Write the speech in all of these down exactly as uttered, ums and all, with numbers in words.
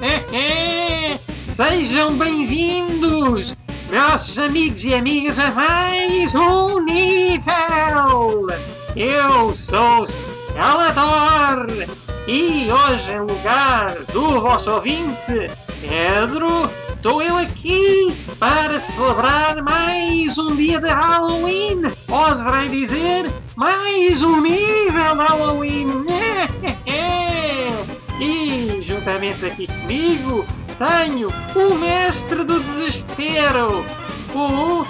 Sejam bem-vindos, nossos amigos e amigas, a mais um nível! Eu sou Skeletor e hoje, em lugar do vosso ouvinte, Pedro, estou eu aqui para celebrar mais um dia de Halloween, ou deverei dizer, mais um nível de Halloween! E, juntamente aqui comigo, tenho o mestre do desespero, o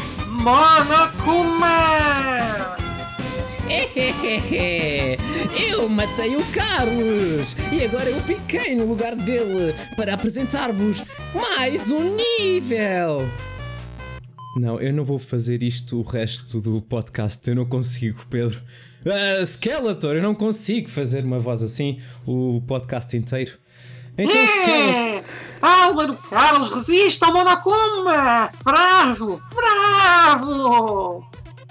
Monokuma! Eu matei o Carlos e agora eu fiquei no lugar dele para apresentar-vos mais um nível. Não, eu não vou fazer isto o resto do podcast, eu não consigo, Pedro. Uh, Skeletor, eu não consigo fazer uma voz assim o podcast inteiro. Então, é, Skeletor... Palma do Carlos, resista ao Monokuma! Bravo! Bravo!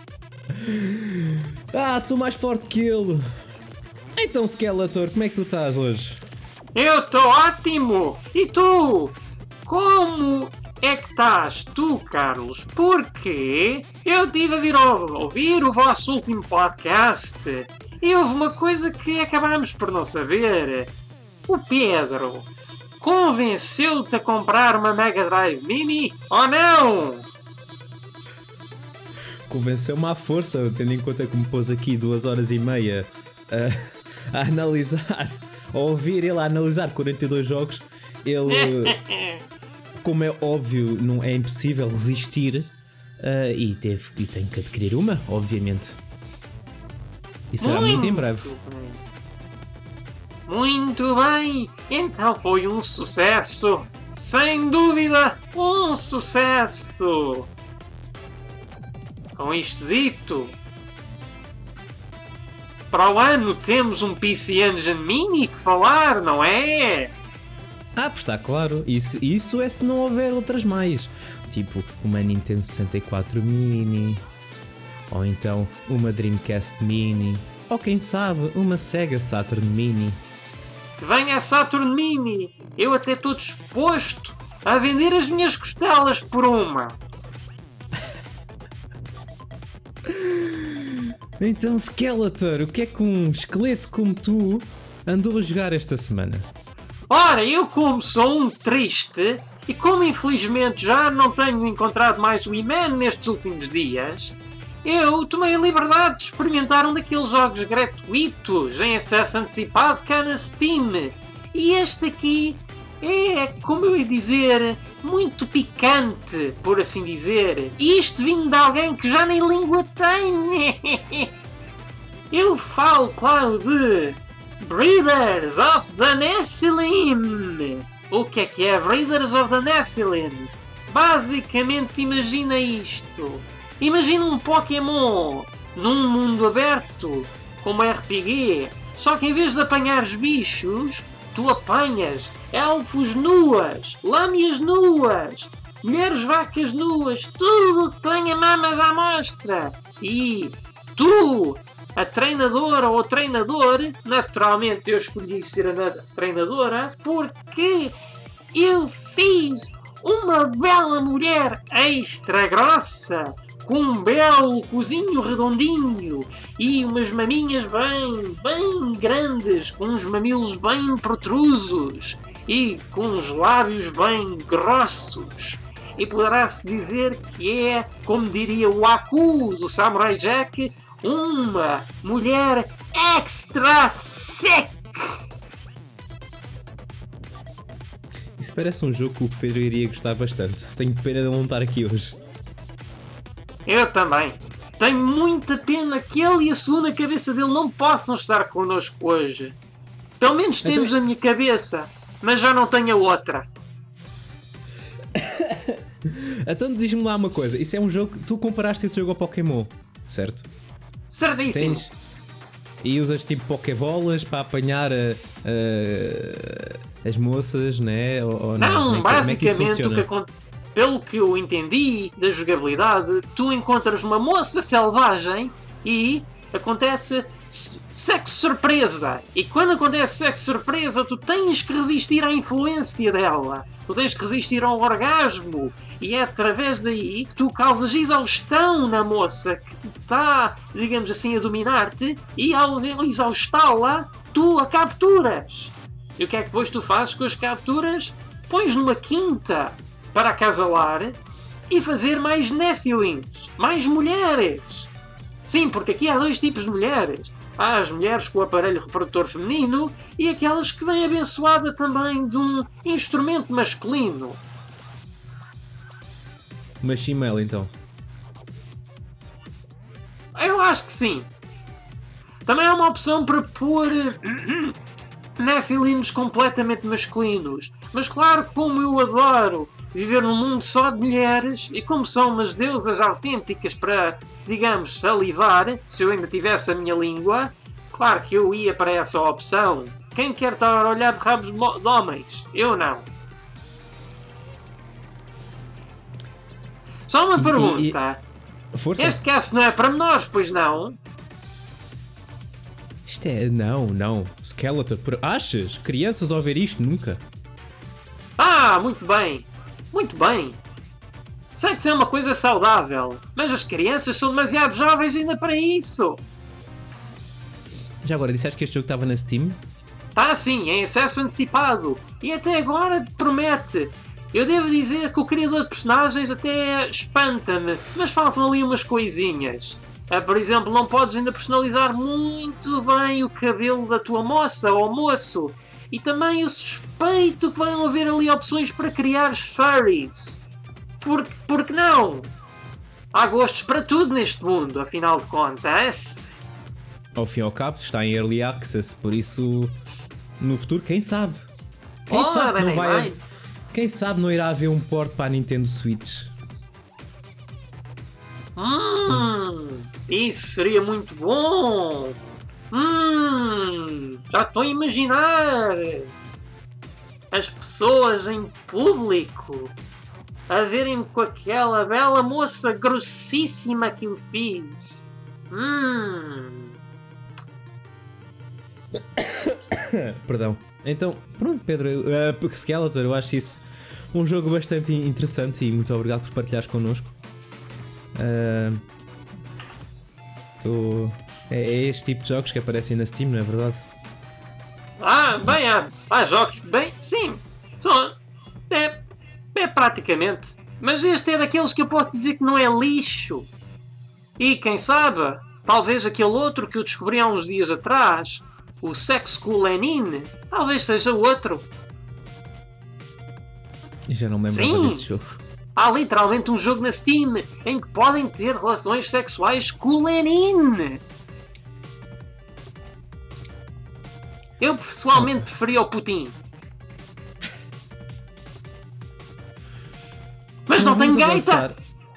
Ah, sou mais forte que ele. Então, Skeletor, como é que tu estás hoje? Eu estou ótimo! E tu? Como é que estás tu, Carlos? Porque eu tive a vir ouvir o vosso último podcast e houve uma coisa que acabámos por não saber. O Pedro convenceu-te a comprar uma Mega Drive Mini ou não? Convenceu-me à força, tendo em conta que me pôs aqui duas horas e meia a, a analisar, a ouvir ele a analisar quarenta e dois jogos. Ele, como é óbvio, não é impossível resistir uh, e, teve, e tem que adquirir uma, obviamente. E será muito, muito em breve. Bem. Muito bem, então foi um sucesso, sem dúvida, um sucesso. Com isto dito, para o ano temos um P C Engine Mini que falar, não é? Ah, pois está claro, isso, isso é se não houver outras mais, tipo uma Nintendo sessenta e quatro Mini, ou então uma Dreamcast Mini, ou quem sabe uma Sega Saturn Mini. Que venha a Saturn Mini, eu até estou disposto a vender as minhas costelas por uma. Então, Skeletor, o que é que um esqueleto como tu andou a jogar esta semana? Ora, eu como sou um triste e como infelizmente já não tenho encontrado mais o E-Man nestes últimos dias, eu tomei a liberdade de experimentar um daqueles jogos gratuitos em acesso antecipado cá na Steam. E este aqui é, como eu ia dizer, muito picante, por assim dizer. E isto vindo de alguém que já nem língua tem. Eu falo, claro, de Breeders of the Nephilim. O que é que é Breeders of the Nephilim? Basicamente, imagina isto. Imagina um Pokémon num mundo aberto, como R P G, só que em vez de apanhares bichos, tu apanhas elfos nuas, lâmias nuas, mulheres vacas nuas, tudo que tenha mamas à mostra. E tu, a treinadora ou o treinador, naturalmente eu escolhi ser a treinadora, porque eu fiz uma bela mulher extra grossa, com um belo cozinho redondinho e umas maminhas bem, bem grandes, com uns mamilos bem protrusos e com uns lábios bem grossos. E poderá-se dizer que é, como diria o Aku do Samurai Jack, uma mulher extra thick. Isso parece um jogo que o Pedro iria gostar bastante. Tenho pena de não estar aqui hoje. Eu também. Tenho muita pena que ele e a segunda cabeça dele não possam estar connosco hoje. Pelo menos temos então... a minha cabeça, mas já não tenho a outra. Então diz-me lá uma coisa. Isso é um jogo... Tu comparaste esse jogo ao Pokémon, certo? Certíssimo. Tens... E usas tipo Pokébolas para apanhar a, a, as moças, né? Ou, ou não, não como é, basicamente como é que o que acontece... Pelo que eu entendi da jogabilidade, tu encontras uma moça selvagem e acontece sexo surpresa. E quando acontece sexo surpresa, tu tens que resistir à influência dela. Tu tens que resistir ao orgasmo. E é através daí que tu causas exaustão na moça que está, digamos assim, a dominar-te. E ao exaustá-la, tu a capturas. E o que é que depois tu fazes com as capturas? Pões numa quinta para acasalar e fazer mais Nephilims, mais mulheres. Sim, porque aqui há dois tipos de mulheres. Há as mulheres com o aparelho reprodutor feminino e aquelas que vêm abençoada também de um instrumento masculino. Machimel, então. Eu acho que sim. Também há uma opção para pôr Nephilims completamente masculinos. Mas claro, como eu adoro viver num mundo só de mulheres, e como são umas deusas autênticas para, digamos, salivar, se eu ainda tivesse a minha língua, claro que eu ia para essa opção. Quem quer estar a olhar de rabos de homens? Eu não. Só uma pergunta. E, e... Força. Este cast não é para menores, pois não? Isto é... Não, não. Skeletor, por... achas? Crianças a ouvir isto? Nunca. Ah, muito bem. Muito bem. Sei que isso é uma coisa saudável, mas as crianças são demasiado jovens ainda para isso. Já agora, disseste que este jogo estava na Steam? Está sim, em acesso antecipado. E até agora promete. Eu devo dizer que o criador de personagens até espanta-me, mas faltam ali umas coisinhas. Ah, por exemplo, não podes ainda personalizar muito bem o cabelo da tua moça ou moço. E também eu suspeito que vão haver ali opções para criar furries. Porque, porque não? Há gostos para tudo neste mundo, afinal de contas. Ao fim e ao cabo, está em Early Access, por isso, no futuro, quem sabe? Quem Ora, sabe não vai... vai. Quem sabe não irá haver um port para a Nintendo Switch? Hum, isso seria muito bom. Hum, já estou a imaginar as pessoas em público a verem-me com aquela bela moça grossíssima que eu fiz. Hum. Perdão. Então, pronto, Pedro, uh, Skeletor, eu acho isso um jogo bastante interessante e muito obrigado por partilhares connosco. Uh, tô... é, é este tipo de jogos que aparecem na Steam, não é verdade? Ah, bem, há, há jogos, bem, sim, só, é, é praticamente, mas este é daqueles que eu posso dizer que não é lixo. E quem sabe, talvez aquele outro que eu descobri há uns dias atrás, o Sex Cool Lenin, talvez seja outro. Já não me lembrava Sim. desse jogo. Há literalmente um jogo na Steam em que podem ter relações sexuais com o Lenin. Eu pessoalmente preferia o Putin. Mas não, não tenho gaita!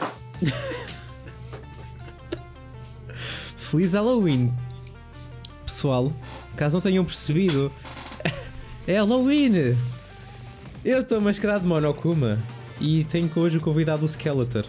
Feliz Halloween! Pessoal, caso não tenham percebido, é Halloween! Eu estou mascarado de Monokuma e tenho hoje o convidado o Skeletor.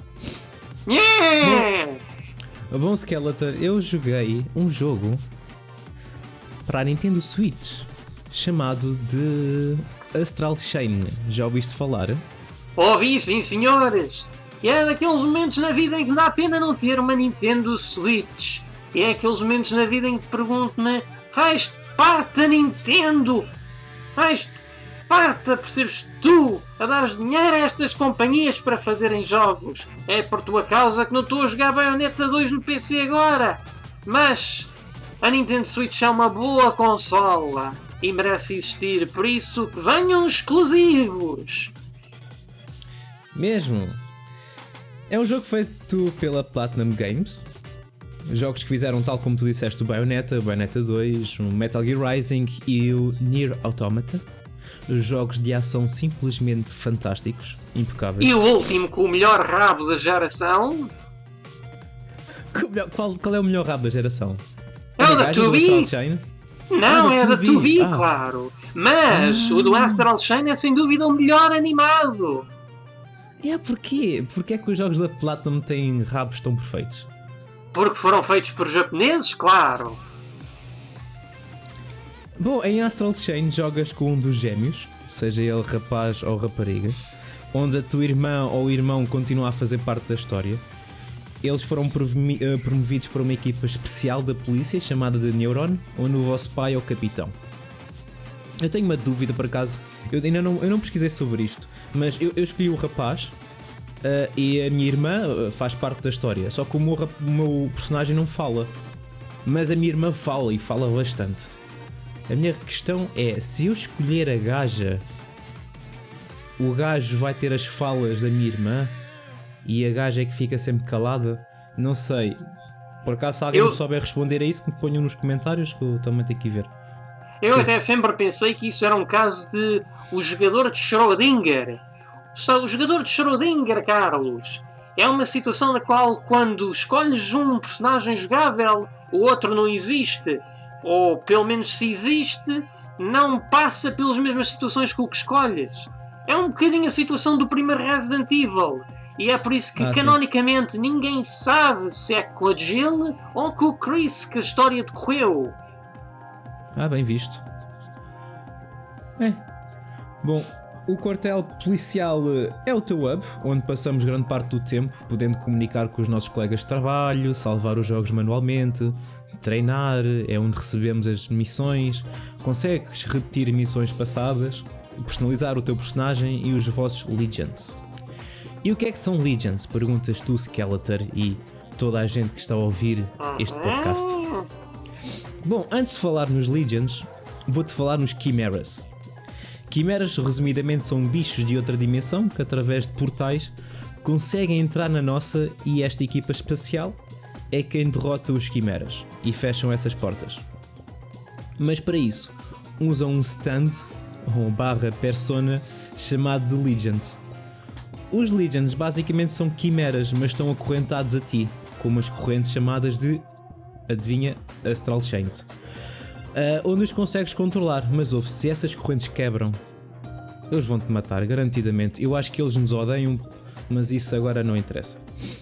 Yeah! Bom, bom Skeletor, eu joguei um jogo para a Nintendo Switch chamado de Astral Chain. Já ouviste falar? Ouvi, sim senhores! E é daqueles momentos na vida em que dá pena não ter uma Nintendo Switch. E é aqueles momentos na vida em que pergunto-me: faz-te parte da Nintendo! Faz-te parte por seres tu a dar dinheiro a estas companhias para fazerem jogos. É por tua causa que não estou a jogar Bayonetta dois no P C agora. Mas a Nintendo Switch é uma boa consola e merece existir, por isso que venham exclusivos. Mesmo. É um jogo feito pela Platinum Games. Jogos que fizeram, tal como tu disseste, o Bayonetta, o Bayonetta dois, o Metal Gear Rising e o Nier Automata. Jogos de ação simplesmente fantásticos, impecáveis. E o último com o melhor rabo da geração? Qual, qual é o melhor rabo da geração? É o da two B? Não, ah, é da two B, ah. claro. Mas ah. o do Astral Chain é sem dúvida o melhor animado. É, porquê? Porquê é que os jogos da Platinum têm rabos tão perfeitos? Porque foram feitos por japoneses, claro. Bom, em Astral Chain jogas com um dos gêmeos, seja ele rapaz ou rapariga, onde a tua irmã ou irmão continua a fazer parte da história. Eles foram promovidos para uma equipa especial da polícia chamada de Neuron, onde o vosso pai é o capitão. Eu tenho uma dúvida, por acaso, eu ainda não, eu não pesquisei sobre isto, mas eu, eu escolhi o rapaz uh, e a minha irmã uh, faz parte da história, só que o meu, o meu personagem não fala, mas a minha irmã fala e fala bastante. A minha questão é, se eu escolher a gaja, o gajo vai ter as falas da minha irmã e a gaja é que fica sempre calada? Não sei. Por acaso, se alguém eu... me souber responder a isso, que me ponham nos comentários, que eu também tenho que ir ver. Eu Sim. até sempre pensei que isso era um caso de o jogador de Schrödinger. O jogador de Schrödinger, Carlos, é uma situação na qual, quando escolhes um personagem jogável, o outro não existe. Ou, pelo menos, se existe, não passa pelas mesmas situações que o que escolhes. É um bocadinho a situação do primeiro Resident Evil. E é por isso que, ah, canonicamente, sim, ninguém sabe se é com a Jill ou com o Chris que a história decorreu. Ah, bem visto. É. Bom, o quartel policial é o teu hub, onde passamos grande parte do tempo, podendo comunicar com os nossos colegas de trabalho, salvar os jogos manualmente, treinar, é onde recebemos as missões, consegues repetir missões passadas, personalizar o teu personagem e os vossos Legions. E o que é que são Legions? Perguntas tu, Skeletor, e toda a gente que está a ouvir este podcast. Bom, antes de falar nos Legions, vou-te falar nos Chimeras. Chimeras, resumidamente, são bichos de outra dimensão que, através de portais, conseguem entrar na nossa, e esta equipa espacial é quem derrota os Chimeras e fecham essas portas. Mas para isso, usam um stand, ou barra persona, chamado de Legions. Os Legions basicamente são Chimeras, mas estão acorrentados a ti, com umas correntes chamadas de... adivinha, Astral Chains, uh, onde os consegues controlar, mas ouve, se essas correntes quebram, eles vão-te matar, garantidamente. Eu acho que eles nos odeiam, mas isso agora não interessa.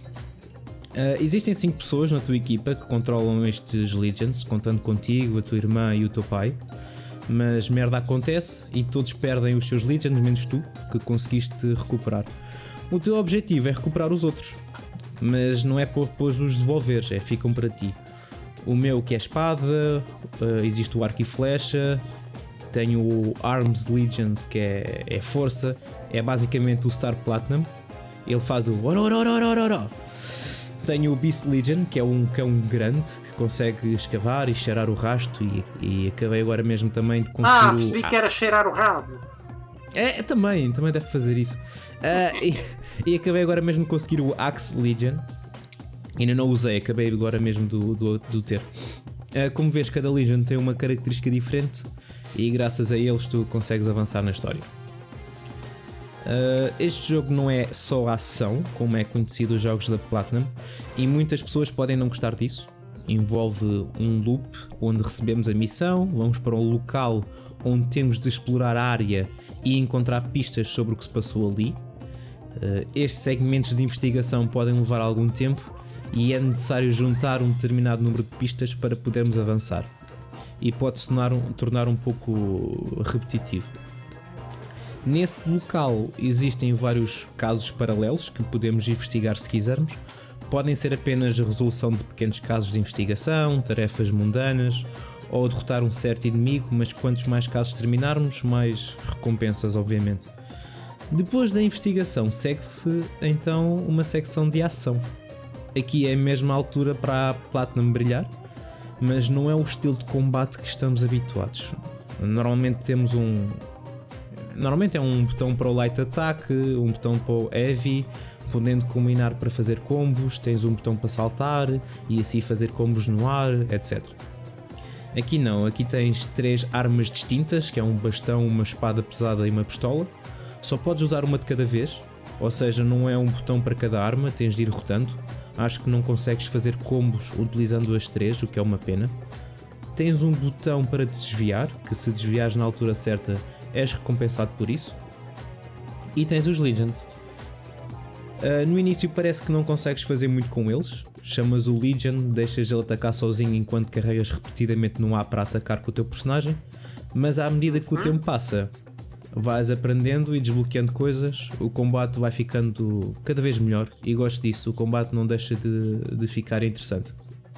Uh, existem cinco pessoas na tua equipa que controlam estes Legions, contando contigo, a tua irmã e o teu pai, mas merda acontece e todos perdem os seus Legions, menos tu, que conseguiste recuperar. O teu objetivo é recuperar os outros, mas não é para depois os devolveres, é ficam para ti. O meu que é espada, uh, existe o arco e flecha, tenho o Arms Legions que é, é força, é basicamente o Star Platinum, ele faz o ororororororó. Tenho o Beast Legion, que é um cão grande que consegue escavar e cheirar o rasto, e, e acabei agora mesmo também de conseguir. Ah, percebi o... que era cheirar o rabo. É, também, também deve fazer isso. Uh, e, e acabei agora mesmo de conseguir o Axe Legion. Ainda não usei, acabei agora mesmo do, do, do ter. Uh, como vês, cada Legion tem uma característica diferente e graças a eles tu consegues avançar na história. Uh, este jogo não é só ação, como é conhecido os jogos da Platinum, e muitas pessoas podem não gostar disso. Envolve um loop onde recebemos a missão, vamos para um local onde temos de explorar a área e encontrar pistas sobre o que se passou ali. Uh, estes segmentos de investigação podem levar algum tempo e é necessário juntar um determinado número de pistas para podermos avançar, e pode se tornar um, tornar um pouco repetitivo. Nesse local existem vários casos paralelos que podemos investigar se quisermos. Podem ser apenas a resolução de pequenos casos de investigação, tarefas mundanas ou derrotar um certo inimigo, mas quantos mais casos terminarmos, mais recompensas, obviamente. Depois da investigação segue-se então uma secção de ação. Aqui é a mesma altura para a Platinum brilhar, mas não é o estilo de combate que estamos habituados. Normalmente temos um... Normalmente é um botão para o Light Attack, um botão para o Heavy, podendo combinar para fazer combos, tens um botão para saltar e assim fazer combos no ar, etcétera. Aqui não, aqui tens três armas distintas, que é um bastão, uma espada pesada e uma pistola. Só podes usar uma de cada vez, ou seja, não é um botão para cada arma, tens de ir rotando. Acho que não consegues fazer combos utilizando as três, o que é uma pena. Tens um botão para desviar, que se desviares na altura certa és recompensado por isso. E tens os Legions. Uh, no início parece que não consegues fazer muito com eles, chamas o Legion, deixas ele atacar sozinho enquanto carregas repetidamente no A para atacar com o teu personagem, mas à medida que o tempo passa, vais aprendendo e desbloqueando coisas, o combate vai ficando cada vez melhor e gosto disso, o combate não deixa de, de ficar interessante.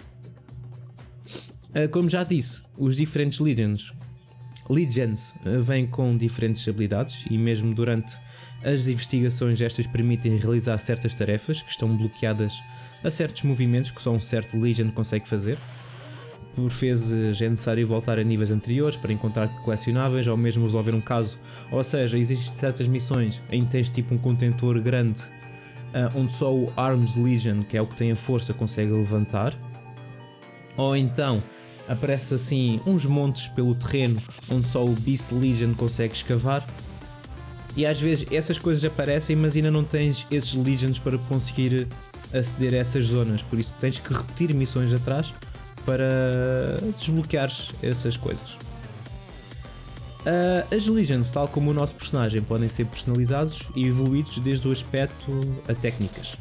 Como já disse, os diferentes Legions, Legions vêm com diferentes habilidades e mesmo durante as investigações estas permitem realizar certas tarefas que estão bloqueadas a certos movimentos que só um certo Legion consegue fazer. Por vezes é necessário voltar a níveis anteriores para encontrar colecionáveis ou mesmo resolver um caso, ou seja, existem certas missões em que tens tipo um contentor grande uh, onde só o Arms Legion, que é o que tem a força, consegue levantar, ou então aparece assim uns montes pelo terreno onde só o Beast Legion consegue escavar. E às vezes essas coisas aparecem, mas ainda não tens esses Legions para conseguir aceder a essas zonas, por isso tens que repetir missões atrás para desbloqueares essas coisas. Uh, as Legions, tal como o nosso personagem, podem ser personalizados e evoluídos desde o aspecto a técnicas.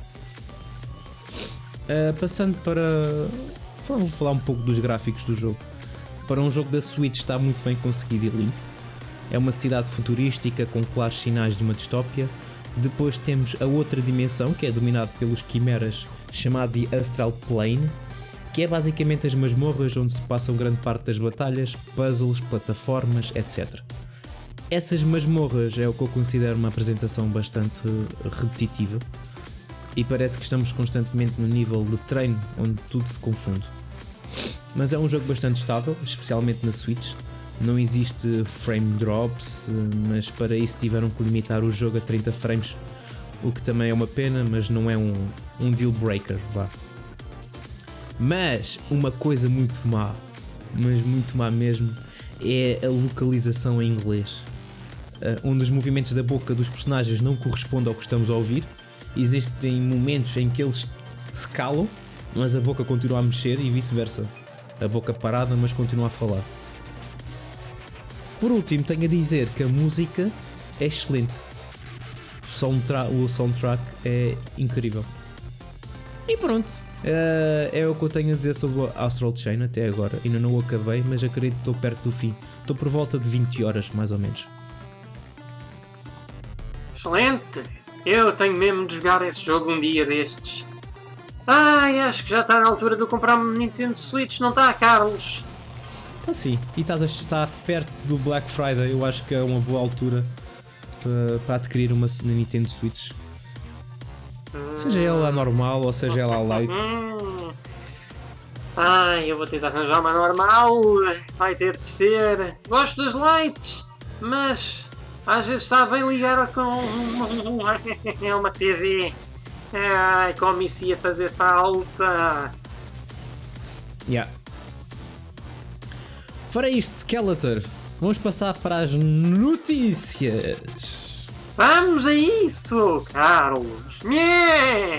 Uh, passando para... Vou falar um pouco dos gráficos do jogo. Para um jogo da Switch está muito bem conseguido e limpo. É uma cidade futurística com claros sinais de uma distópia. Depois temos a outra dimensão, que é dominada pelos quimeras, chamada de Astral Plane, que é basicamente as masmorras onde se passam grande parte das batalhas, puzzles, plataformas, etcétera. Essas masmorras é o que eu considero uma apresentação bastante repetitiva e parece que estamos constantemente no nível de treino onde tudo se confunde. Mas é um jogo bastante estável, especialmente na Switch. Não existe frame drops, mas para isso tiveram que limitar o jogo a trinta frames, o que também é uma pena, mas não é um, um deal breaker, vá. Mas uma coisa muito má, mas muito má mesmo, é a localização em inglês, onde os movimentos da boca dos personagens não correspondem ao que estamos a ouvir. Existem momentos em que eles se calam, mas a boca continua a mexer e vice-versa. A boca parada, mas continua a falar. Por último, tenho a dizer que a música é excelente. O soundtrack, o soundtrack é incrível. E pronto, uh, é o que eu tenho a dizer sobre o Astral Chain até agora. Ainda não o acabei, mas acredito que estou perto do fim. Estou por volta de vinte horas, mais ou menos. Excelente! Eu tenho mesmo de jogar esse jogo um dia destes. Ai, acho que já está na altura de eu comprar uma Nintendo Switch, não está, Carlos? Ah, sim, e estás a estar perto do Black Friday, eu acho que é uma boa altura para, para adquirir uma Nintendo Switch. Hum. Seja ela normal ou seja ela light. Hum. Ai, eu vou tentar arranjar uma normal, vai ter de ser. Gosto das lights, mas às vezes sabem ligar com uma T V. Ai, como isso ia fazer falta. Yeah. Fora isto, Skeletor, vamos passar para as notícias. Vamos a isso, Carlos. Nhê!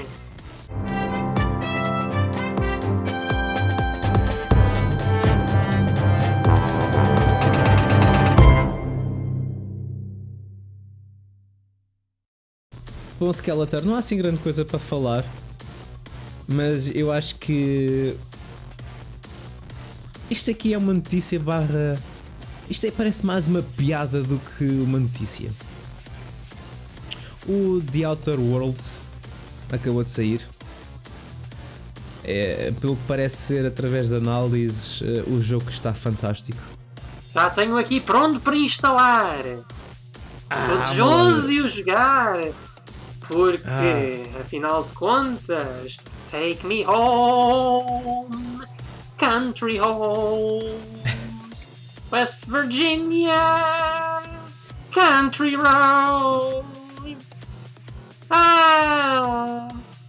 Bom, Skeletor, não há assim grande coisa para falar, mas eu acho que isto aqui é uma notícia barra... Isto é, parece mais uma piada do que uma notícia. O The Outer Worlds acabou de sair. É, pelo que parece ser, através de análises, o jogo está fantástico. Já tenho aqui pronto para instalar. Ah, Estou desejoso de o jogar. Porque, ah. afinal de contas, take me home, country homes, West Virginia, country roads. Ah,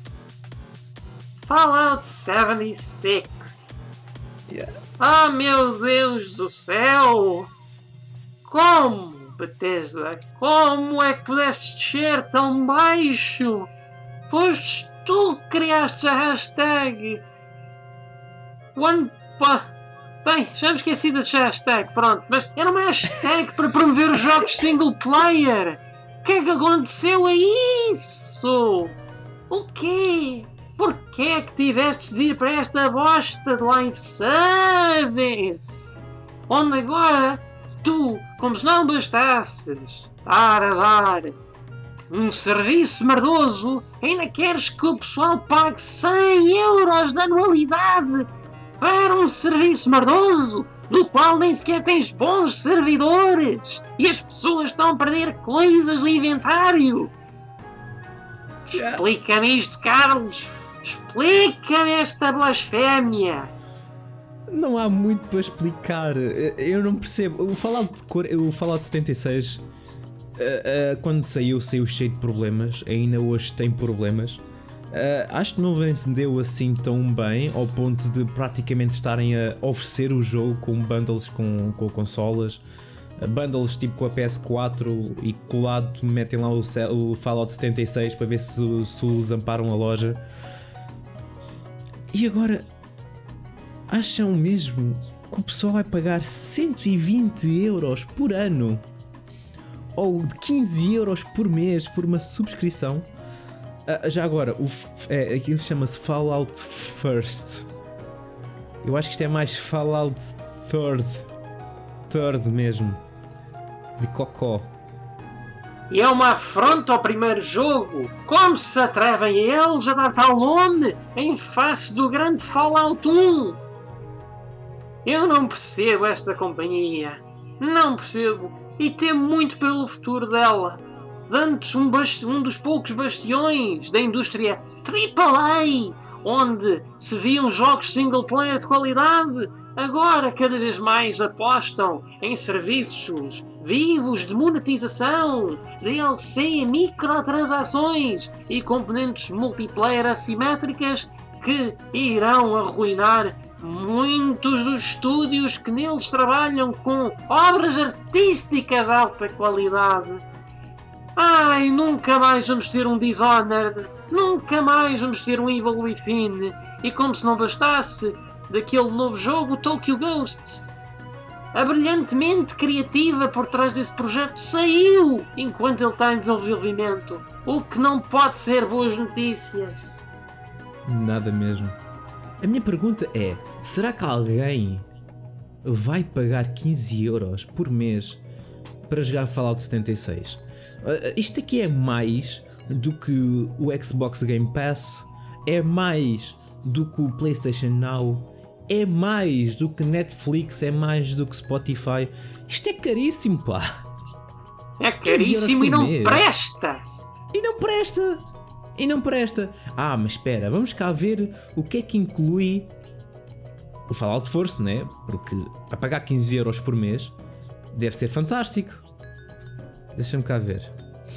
Fallout setenta e seis. Yeah. Ah, meu Deus do céu! Como? Bethesda, como é que pudeste descer tão baixo? Pois tu criaste a hashtag One... Pá. Bem, já me esqueci dessa hashtag, pronto, mas era uma hashtag para promover os jogos single player. O que é que aconteceu a isso? O quê? Porquê é que tiveste de ir para esta bosta de live service? Onde agora tu, como se não bastasses estar a dar um serviço merdoso, ainda queres que o pessoal pague cem euros de anualidade para um serviço merdoso, no qual nem sequer tens bons servidores e as pessoas estão a perder coisas do inventário. Explica-me isto, Carlos. Explica-me esta blasfémia. Não há muito para explicar. Eu não percebo. O Fallout, o Fallout setenta e seis, uh, uh, quando saiu, saiu cheio de problemas. Ainda hoje tem problemas. Uh, acho que não vendeu assim tão bem, ao ponto de praticamente estarem a oferecer o jogo com bundles com, com consolas. Uh, bundles tipo com a P S quatro e colado metem lá o, o Fallout setenta e seis para ver se, se os amparam a loja. E agora, acham mesmo que o pessoal vai pagar cento e vinte euros por ano? Ou de quinze euros por mês por uma subscrição? Uh, já agora, o, é, aquilo chama-se Fallout First. Eu acho que isto é mais Fallout Third. Third mesmo. De cocó. E é uma afronta ao primeiro jogo. Como se atrevem eles a dar tal nome em face do grande Fallout um? Eu não percebo esta companhia. Não percebo. E temo muito pelo futuro dela. Dantes um, um dos poucos bastiões da indústria triplo A, onde se viam jogos single player de qualidade, agora cada vez mais apostam em serviços vivos de monetização, D L C, microtransações e componentes multiplayer assimétricas que irão arruinar muitos dos estúdios que neles trabalham com obras artísticas de alta qualidade. Ai, nunca mais vamos ter um Dishonored, nunca mais vamos ter um Evil Within, e como se não bastasse, daquele novo jogo, o Tokyo Ghosts. A brilhantemente criativa por trás desse projeto saiu enquanto ele está em desenvolvimento, o que não pode ser boas notícias. Nada mesmo. A minha pergunta é, será que alguém vai pagar quinze euros por mês para jogar Fallout setenta e seis? Uh, isto aqui é mais do que o Xbox Game Pass, é mais do que o PlayStation Now, é mais do que Netflix, é mais do que Spotify. Isto é caríssimo, pá. É caríssimo e não mês. presta. E não presta. E não presta. Ah, mas espera, vamos cá ver o que é que inclui o Fallout First, né? Porque a pagar quinze euros por mês deve ser fantástico. Deixa-me cá ver.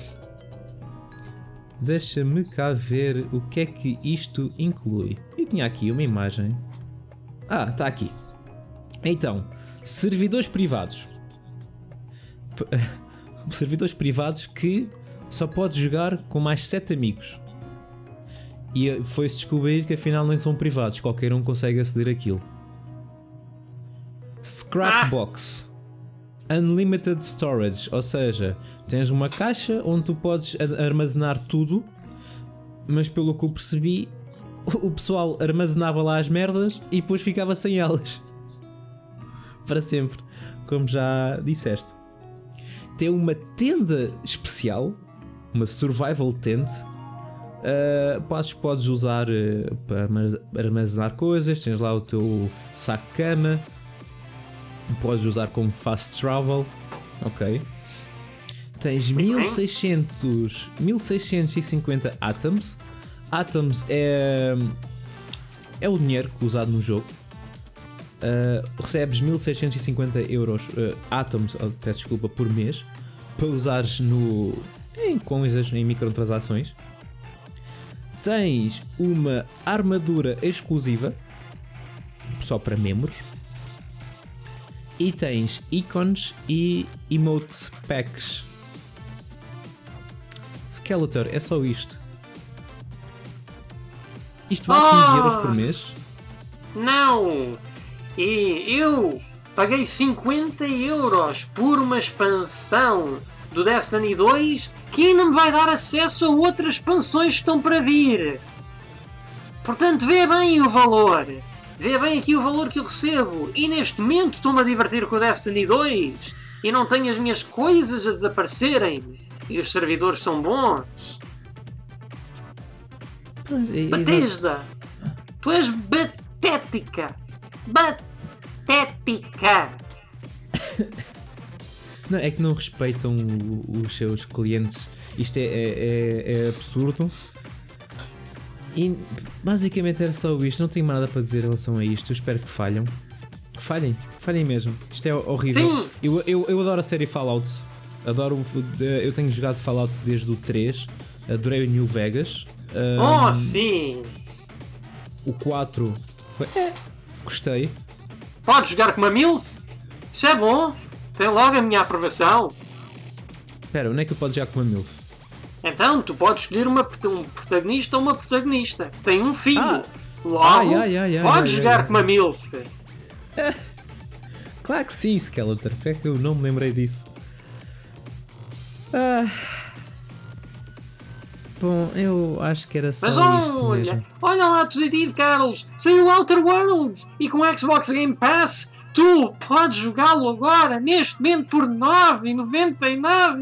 Deixa-me cá ver o que é que isto inclui. Eu tinha aqui uma imagem. Ah, está aqui. Então, servidores privados. P- servidores privados que só podes jogar com mais sete amigos. E foi-se descobrir que afinal nem são privados. Qualquer um consegue aceder àquilo. Scrapbox. Unlimited Storage, ou seja, tens uma caixa onde tu podes armazenar tudo, mas pelo que eu percebi, o pessoal armazenava lá as merdas e depois ficava sem elas. Para sempre, como já disseste. Tem uma tenda especial, uma survival tent, uh, podes, podes usar uh, para armazenar coisas, tens lá o teu saco de cama, podes usar como fast travel, ok. Tens mil e seiscentos, mil seiscentos e cinquenta atoms. Atoms é, é o dinheiro usado no jogo. Uh, recebes mil seiscentos e cinquenta euros, uh, atoms, oh, peço desculpa, por mês, para usares no, em coisas, em microtransações. Tens uma armadura exclusiva, só para membros. E tens icons e emote packs. Skeletor, é só isto. Isto vale Oh! quinze euros por mês? Não! E eu paguei cinquenta euros por uma expansão do Destiny dois que ainda me vai dar acesso a outras expansões que estão para vir. Portanto, vê bem o valor. Vê bem aqui o valor que eu recebo. E neste momento estou-me a divertir com o Destiny dois. E não tenho as minhas coisas a desaparecerem. E os servidores são bons. Bethesda, tu és patética. Patética. Não, é que não respeitam o, os seus clientes. Isto é, é, é, é absurdo. E basicamente era só isto. Não tenho mais nada para dizer em relação a isto. Eu espero que falhem. Falhem, falhem mesmo. Isto é horrível. Sim. Eu, eu, eu adoro a série Fallout. Adoro. Eu tenho jogado Fallout desde o três. Adorei o New Vegas. Um, Oh, sim. O quatro foi. É, gostei. Podes jogar com uma MILF? Isso é bom. Tem logo a minha aprovação. Espera, onde é que tu podes jogar com uma MILF? Então, tu podes escolher uma, um protagonista ou uma protagonista que tem um filho. Ah. Logo, Ai, ai, ai, ai, podes ai, jogar ai. com uma MILF. Claro que sim, Skeletor. Por que é que eu não me lembrei disso? Ah. Bom, eu acho que era só Mas isto olha, mesmo. olha lá positivo, Carlos. Saiu Outer Worlds e com o Xbox Game Pass tu podes jogá-lo agora, neste momento, por nove e noventa e nove.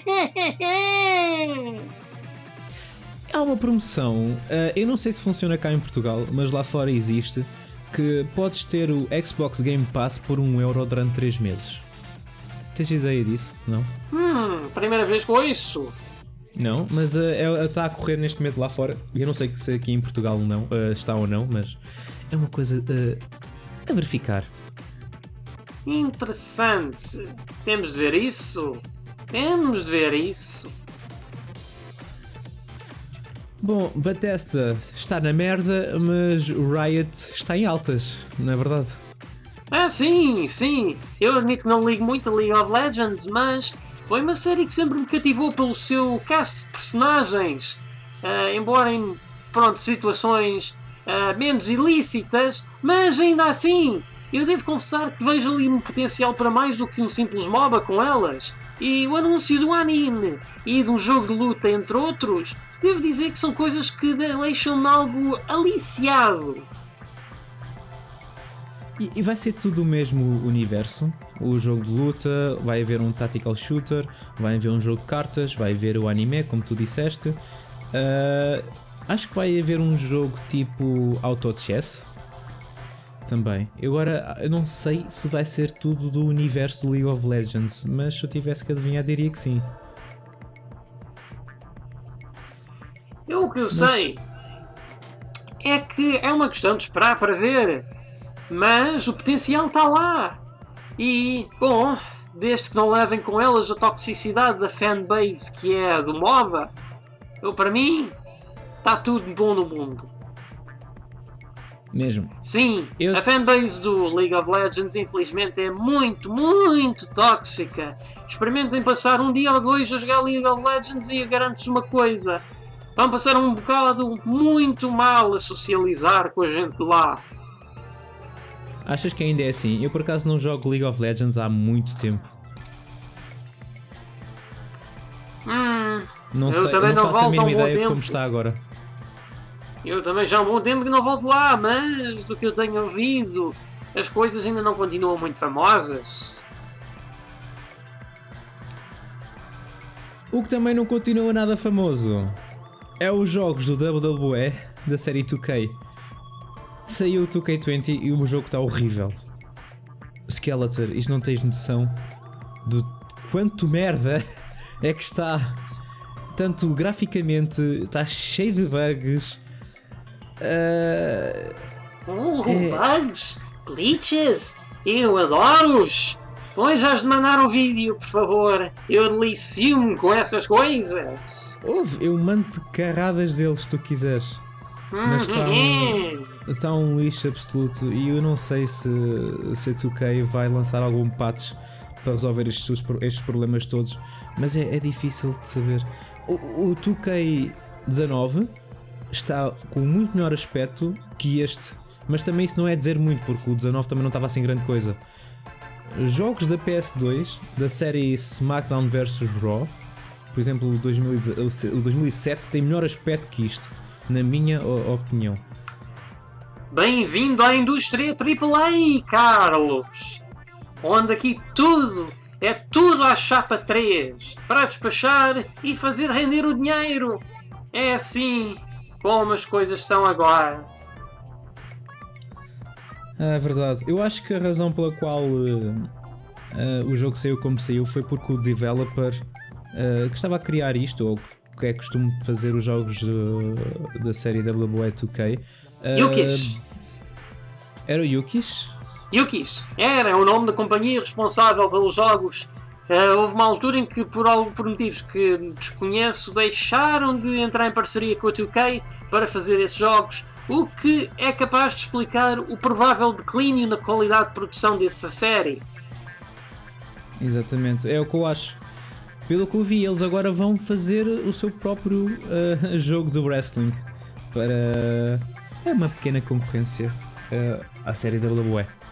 Há uma promoção, uh, eu não sei se funciona cá em Portugal, mas lá fora existe, que podes ter o Xbox Game Pass por um euro durante três meses. Tens ideia disso? Não? Hum, primeira vez com isso. Não, mas uh, é, está a correr neste momento lá fora. Eu não sei se aqui em Portugal não, uh, está ou não, mas é uma coisa uh, a verificar. Interessante. Temos de ver isso. Temos de ver isso. Bom, Bethesda está na merda, mas o Riot está em altas, não é verdade? Ah, sim, sim. Eu admito que não ligo muito a League of Legends, mas foi uma série que sempre me cativou pelo seu cast de personagens. Uh, embora em, pronto, situações uh, menos ilícitas, mas ainda assim, eu devo confessar que vejo ali um potencial para mais do que um simples MOBA com elas. E o anúncio do anime e de um jogo de luta, entre outros, devo dizer que são coisas que deixam-me algo aliciado. E, e vai ser tudo o mesmo universo? O jogo de luta, vai haver um tactical shooter, vai haver um jogo de cartas, vai haver o anime, como tu disseste. Uh, acho que vai haver um jogo tipo Auto Chess também. Eu agora eu não sei se vai ser tudo do universo do League of Legends, mas se eu tivesse que adivinhar diria que sim. Eu, o que eu Mas... sei é que é uma questão de esperar para ver, mas o potencial está lá. E, bom, desde que não levem com elas a toxicidade da fanbase que é a do MOBA, eu, para mim, está tudo bom no mundo. Mesmo. Sim, Eu... a fanbase do League of Legends infelizmente é muito, muito tóxica. Experimentem passar um dia ou dois a jogar League of Legends e eu garanto-vos uma coisa: vão passar um bocado muito mal a socializar com a gente de lá. Achas que ainda é assim? Eu por acaso não jogo League of Legends há muito tempo. Hum, Não eu sei, também eu não não faço a volto há um mínima bom ideia tempo. como está agora. Eu também já há um bom tempo que não volto lá, mas do que eu tenho ouvido, as coisas ainda não continuam muito famosas. O que também não continua nada famoso é os jogos do W W E da série dois K. Saiu o dois K vinte e o jogo está horrível. Skeletor, isto não tens noção do quanto merda é que está. Tanto graficamente, está cheio de bugs. Uh... Uh, É. bugs, glitches, eu adoro-os. Pois já de mandar um vídeo, por favor. Eu delicio-me com essas coisas. Ouve, eu mando carradas deles se tu quiseres. Mas está um, está um lixo absoluto e eu não sei se, se a dois K vai lançar algum patch para resolver estes, estes problemas todos, mas é, é difícil de saber. O, o dois K dezanove está com muito melhor aspecto que este, mas também isso não é dizer muito, porque o dezanove também não estava assim grande coisa. Jogos da P S dois, da série SmackDown versus. Raw, por exemplo, o, dois mil e dezessete, o dois mil e sete tem melhor aspecto que isto, na minha opinião. Bem-vindo à indústria triplo A, Carlos! Onde aqui tudo, é tudo à chapa três, para despachar e fazer render o dinheiro. É assim como as coisas são agora. É verdade. Eu acho que a razão pela qual uh, uh, o jogo saiu como saiu foi porque o developer uh, que estava a criar isto, ou que é costume fazer os jogos uh, da série W W E dois K. Uh, Yukis. Era o Yukis? Yukis. Era o nome da companhia responsável pelos jogos. Uh, houve uma altura em que, por, algo, por motivos que desconheço, deixaram de entrar em parceria com a dois K para fazer esses jogos, o que é capaz de explicar o provável declínio na qualidade de produção dessa série. Exatamente, é o que eu acho. Pelo que eu vi, eles agora vão fazer o seu próprio uh, jogo de wrestling para é uma pequena concorrência uh, à série W W E.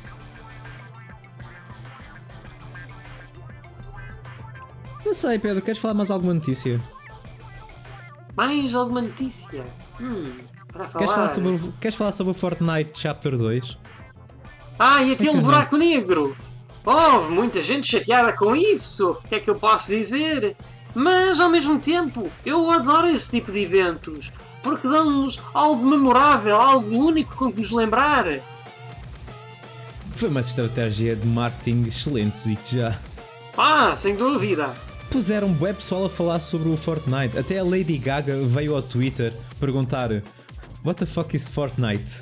Não sei, Pedro, queres falar mais alguma notícia? Mais alguma notícia? Hum, para falar... Queres falar sobre, o- queres falar sobre o Fortnite Chapter dois? Ah, e aquele É que eu buraco negro! Houve muita gente chateada com isso, o que é que eu posso dizer? Mas, ao mesmo tempo, eu adoro esse tipo de eventos, porque dão-nos algo memorável, algo único com que nos lembrar. Foi uma estratégia de marketing excelente, digo já. Ah, sem dúvida! Puseram bué pessoal a falar sobre o Fortnite. Até a Lady Gaga veio ao Twitter perguntar: What the fuck is Fortnite?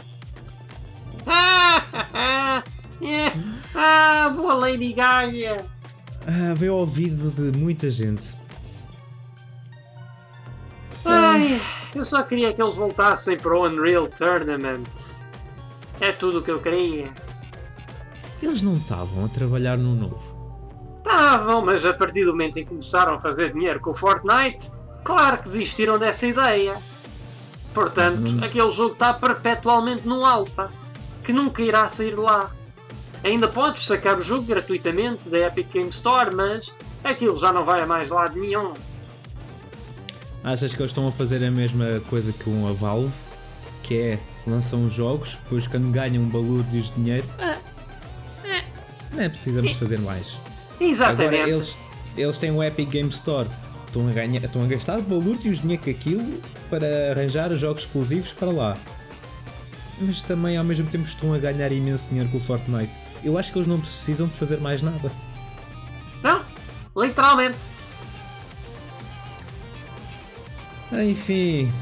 Ah, é. Ah, boa Lady Gaga! Ah, veio ao ouvido de muita gente. Ai, eu só queria que eles voltassem para o Unreal Tournament. É tudo o que eu queria. Eles não estavam a trabalhar no novo. Estavam, mas a partir do momento em que começaram a fazer dinheiro com o Fortnite, claro que desistiram dessa ideia. Portanto, Hum. aquele jogo está perpetualmente no alpha, que nunca irá sair de lá. Ainda podes sacar o jogo gratuitamente da Epic Game Store, mas aquilo já não vai a mais lado nenhum. Achas que eles estão a fazer a mesma coisa que um a Valve? Que é, lançam os jogos, depois quando ganham um balúrdios de dinheiro, ah, ah, não é precisamos fazer mais. Exatamente. Agora eles, eles têm o Epic Game Store, estão a, ganhar, estão a gastar balúrdios de dinheiro com aquilo para arranjar jogos exclusivos para lá. Mas também ao mesmo tempo estão a ganhar imenso dinheiro com o Fortnite. Eu acho que eles não precisam de fazer mais nada. Não, literalmente. Enfim.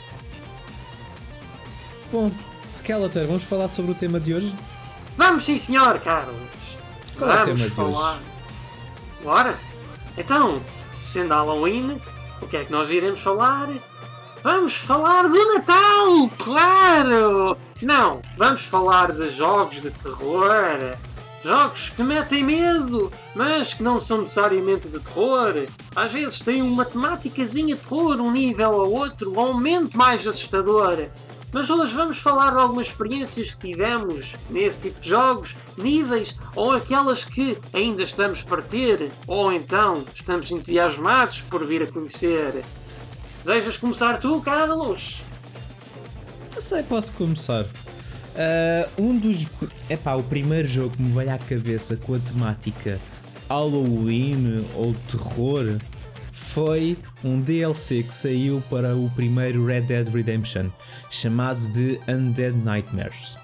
Bom, Skeletor, vamos falar sobre o tema de hoje? Vamos sim, senhor, Carlos. Qual é o Vamos tema de falar. hoje? Bora? Então, sendo Halloween, o que é que nós iremos falar? Vamos falar do Natal, claro! Não, vamos falar de jogos de terror. Jogos que metem medo, mas que não são necessariamente de terror. Às vezes têm uma temáticazinha de terror, um nível ou outro, um aumento mais assustador. Mas hoje vamos falar de algumas experiências que tivemos nesse tipo de jogos, níveis ou aquelas que ainda estamos para ter, ou então estamos entusiasmados por vir a conhecer. Desejas começar tu, Carlos? Não sei, posso começar. Ah, um dos. Epá, o primeiro jogo que me veio à cabeça com a temática Halloween ou terror foi um D L C que saiu para o primeiro Red Dead Redemption, chamado de Undead Nightmares.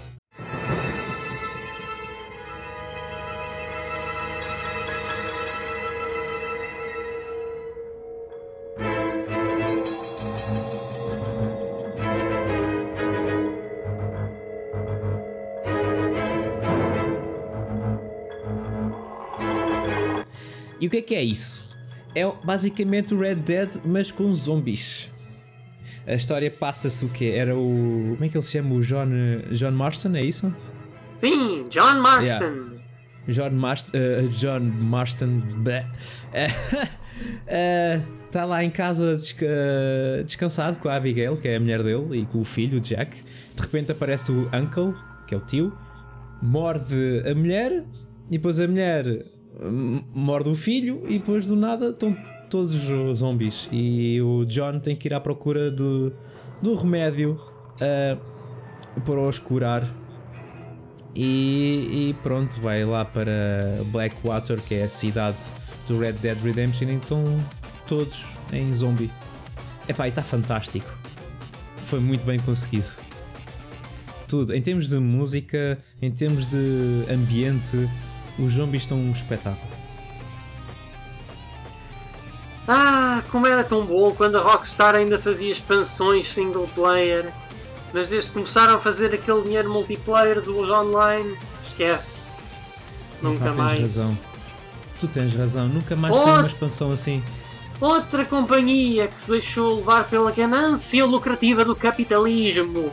E o que é que é isso? É basicamente o Red Dead, mas com zombies. A história passa-se o quê? Era o... Como é que ele se chama? O John, John Marston, é isso? Sim, John Marston. John Marston... Uh, John Marston... Está lá em casa desca descansado com a Abigail, que é a mulher dele, e com o filho, o Jack. De repente aparece o Uncle, que é o tio, morde a mulher, e depois a mulher morde o filho, e depois do nada estão todos os zombies. E o John tem que ir à procura do, do remédio uh, para os curar. E, e pronto, vai lá para Blackwater, que é a cidade do Red Dead Redemption, e estão todos em zombie. Epá, e está fantástico. Foi muito bem conseguido. Tudo, em termos de música, em termos de ambiente, os zombies estão um espetáculo. Ah, como era tão bom quando a Rockstar ainda fazia expansões single player. Mas desde que começaram a fazer aquele dinheiro multiplayer dos online, esquece. Nunca Epá, mais. Tens razão. Tu tens razão, nunca mais Outra... saiu uma expansão assim. Outra companhia que se deixou levar pela ganância lucrativa do capitalismo.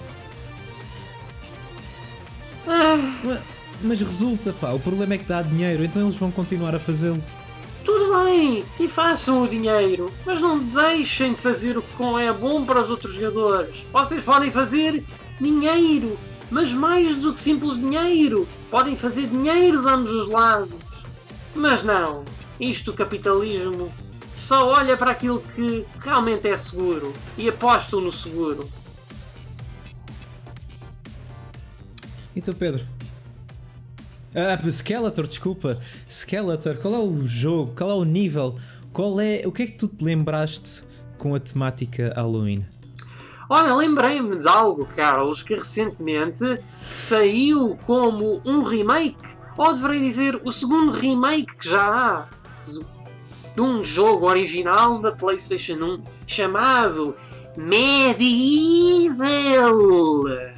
Ah, Mas, mas resulta, pá, o problema é que dá dinheiro, então eles vão continuar a fazê-lo. tudo bem, que façam o dinheiro, mas não deixem de fazer o que é bom para os outros jogadores. Vocês podem fazer dinheiro, mas mais do que simples dinheiro. Podem fazer dinheiro de ambos os lados. Mas não, isto o capitalismo só olha para aquilo que realmente é seguro e apostam no seguro. E tu, Pedro? Ah, Skeletor, desculpa. Skeletor, qual é o jogo? Qual é o nível? Qual é... O que é que tu te lembraste com a temática Halloween? Ora, lembrei-me de algo, Carlos, que recentemente saiu como um remake, ou deveria dizer o segundo remake que já há, de um jogo original da PlayStation um chamado Medieval.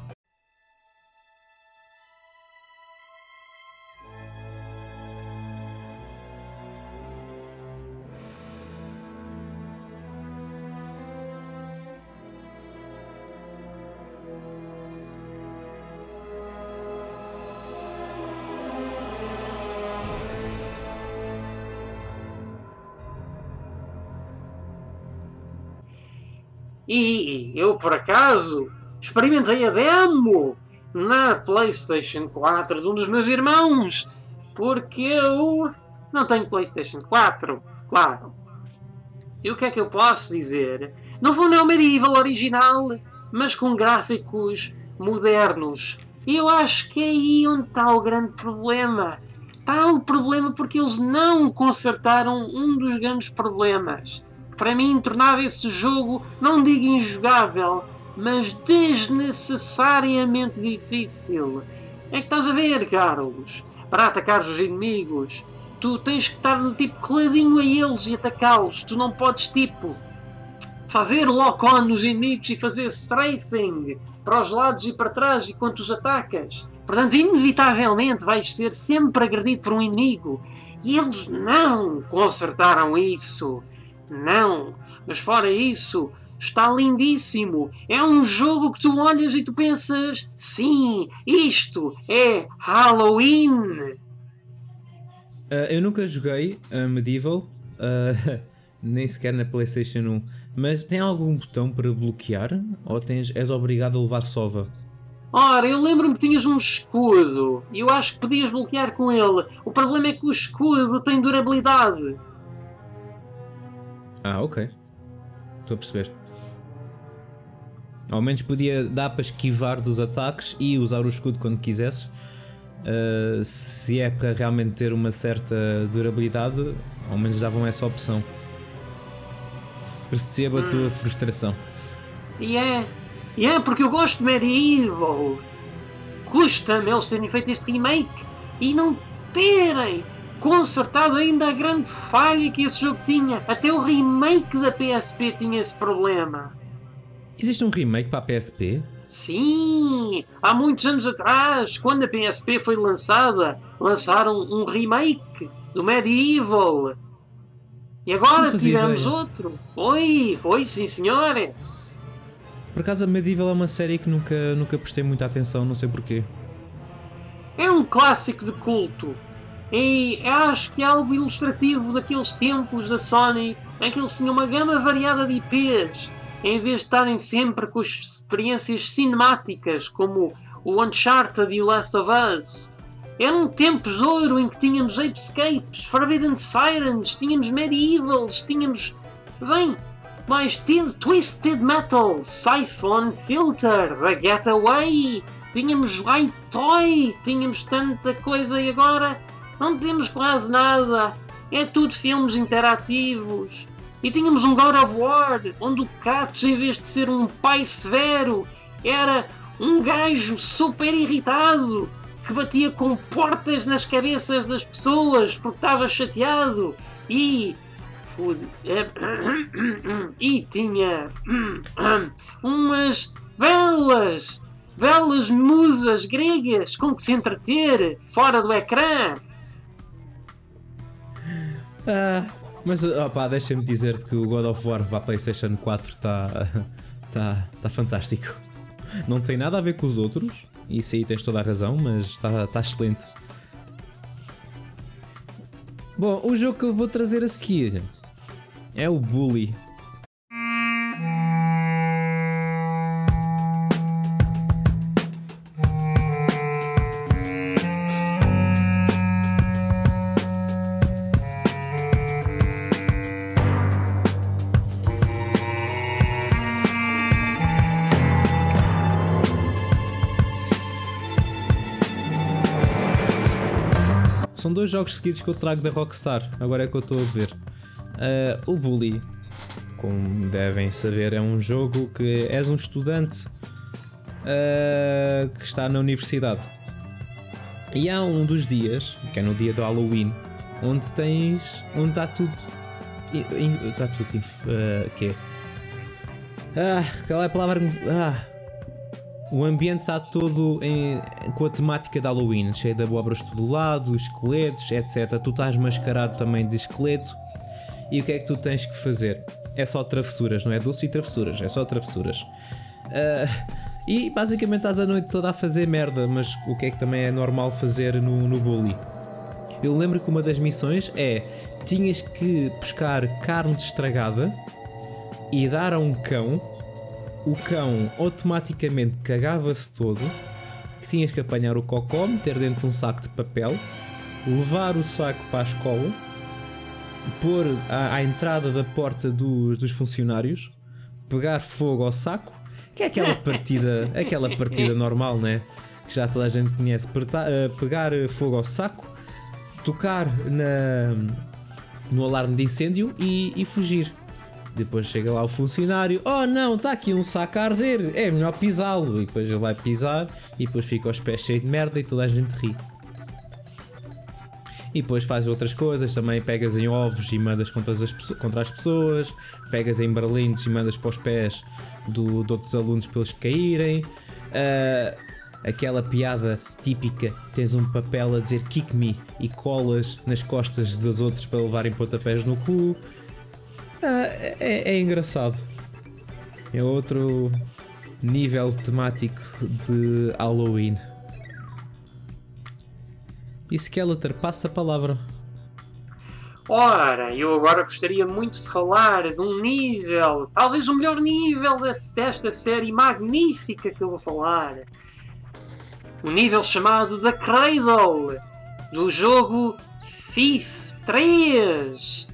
E eu, por acaso, experimentei a demo na PlayStation quatro de um dos meus irmãos, porque eu não tenho PlayStation quatro, claro. E o que é que eu posso dizer? No fundo é o Medieval original, mas com gráficos modernos. E eu acho que é aí onde está o grande problema. Está o problema porque eles não consertaram um dos grandes problemas. Para mim tornava esse jogo, não digo injogável, mas desnecessariamente difícil. É que estás a ver, Carlos, para atacar os inimigos, tu tens que estar no tipo coladinho a eles e atacá-los. Tu não podes tipo fazer lock-on nos inimigos e fazer strafing para os lados e para trás enquanto os atacas. Portanto, inevitavelmente vais ser sempre agredido por um inimigo. E eles não consertaram isso. Não, mas fora isso, está lindíssimo. É um jogo que tu olhas e tu pensas, sim, isto é Halloween. Uh, eu nunca joguei uh, Medieval, uh, nem sequer na PlayStation um, mas tem algum botão para bloquear? Ou tens, és obrigado a levar sova? Ora, eu lembro-me que tinhas um escudo e eu acho que podias bloquear com ele. O problema é que o escudo tem durabilidade. Ah, ok. Estou a perceber. Ao menos podia dar para esquivar dos ataques e usar o escudo quando quisesses. Uh, se é para realmente ter uma certa durabilidade, ao menos davam essa opção. Percebo a tua frustração. E é, e é porque eu gosto de Medieval. Custa-me eles terem feito este remake e não terem consertado ainda a grande falha que esse jogo tinha. Até o remake da P S P tinha esse problema. Existe um remake para a P S P? Sim! Há muitos anos atrás, quando a P S P foi lançada, lançaram um remake do Medieval. E agora tivemos ideia. outro. Foi, foi sim senhora. Por acaso a Medieval é uma série que nunca, nunca prestei muita atenção, não sei porquê. É um clássico de culto. E acho que é algo ilustrativo daqueles tempos da Sony em que eles tinham uma gama variada de I Ps, em vez de estarem sempre com as experiências cinemáticas como o Uncharted e o Last of Us. Eram tempos de ouro em que tínhamos Apescapes, Forbidden Sirens, tínhamos Medievals, tínhamos... Bem, mais Twisted Metal, Siphon Filter, The Getaway, tínhamos Light Toy, tínhamos tanta coisa e agora não temos quase nada. É tudo filmes interativos. E tínhamos um God of War, onde o Kratos, em vez de ser um pai severo, era um gajo super irritado, que batia com portas nas cabeças das pessoas porque estava chateado. E... e tinha umas belas, belas musas gregas com que se entreter fora do ecrã. Ah, mas opá, deixa-me dizer que o God of War para a PlayStation quatro está tá, tá fantástico. Não tem nada a ver com os outros, isso aí tens toda a razão, mas está tá excelente. Bom, o jogo que eu vou trazer a seguir é o Bully. São dois jogos seguidos que eu trago da Rockstar, agora é que eu estou a ver. Uh, o Bully, como devem saber, é um jogo que és um estudante uh, que está na universidade. E há um dos dias, que é no dia do Halloween, onde tens. onde está tudo. Está tudo. Uh, que é? Ah, qual é a palavra? Ah. O ambiente está todo em, com a temática de Halloween, cheio de abóboras de todo lado, esqueletos, etcétera. Tu estás mascarado também de esqueleto. E o que é que tu tens que fazer? É só travessuras, não é doce e travessuras, é só travessuras. Uh, e basicamente estás a noite toda a fazer merda, mas o que é que também é normal fazer no, no Bully? Eu lembro que uma das missões é: tinhas que pescar carne estragada e dar a um cão. O cão automaticamente cagava-se todo, tinhas que apanhar o cocó, meter dentro de um saco de papel, levar o saco para a escola, pôr à, à entrada da porta dos, dos funcionários, pegar fogo ao saco, que é aquela partida, aquela partida normal, né? Que já toda a gente conhece, pegar fogo ao saco, tocar na, no alarme de incêndio e, e fugir. Depois chega lá o funcionário: oh não, está aqui um saco a arder, é melhor pisá-lo. E depois ele vai pisar e depois fica aos pés cheio de merda e toda a gente ri. E depois faz outras coisas, também pegas em ovos e mandas contra as, contra as pessoas, pegas em berlindes e mandas para os pés do, de outros alunos para eles caírem. Uh, aquela piada típica, tens um papel a dizer kick me e colas nas costas dos outros para levarem pontapés no cu. Ah, é, é engraçado. É outro nível temático de Halloween. E Skeletor, passa a palavra. Ora, eu agora gostaria muito de falar de um nível, talvez o melhor nível desta série magnífica que eu vou falar. Um nível chamado The Cradle, do jogo Thief três.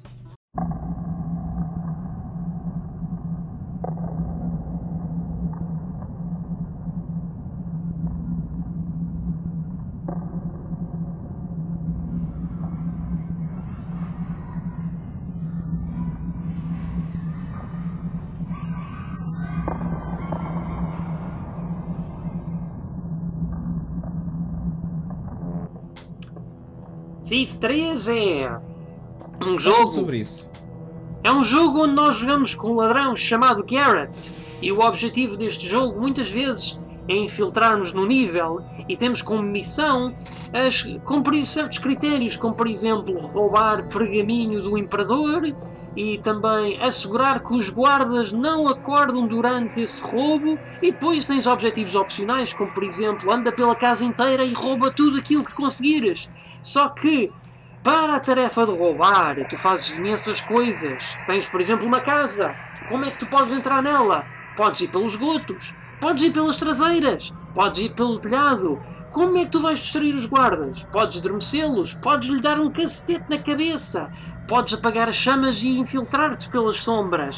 Thief três é um jogo sobre isso. É um jogo onde nós jogamos com um ladrão chamado Garrett e o objetivo deste jogo muitas vezes é infiltrarmos no nível e temos como missão as, cumprir certos critérios, como por exemplo roubar pergaminho do imperador e também assegurar que os guardas não acordam durante esse roubo. E depois tens objetivos opcionais, como por exemplo anda pela casa inteira e rouba tudo aquilo que conseguires. Só que para a tarefa de roubar tu fazes imensas coisas. Tens por exemplo uma casa, como é que tu podes entrar nela? Podes ir pelos esgotos, podes ir pelas traseiras, podes ir pelo telhado. Como é que tu vais distrair os guardas? Podes adormecê-los, podes lhe dar um cacetete na cabeça, podes apagar as chamas e infiltrar-te pelas sombras.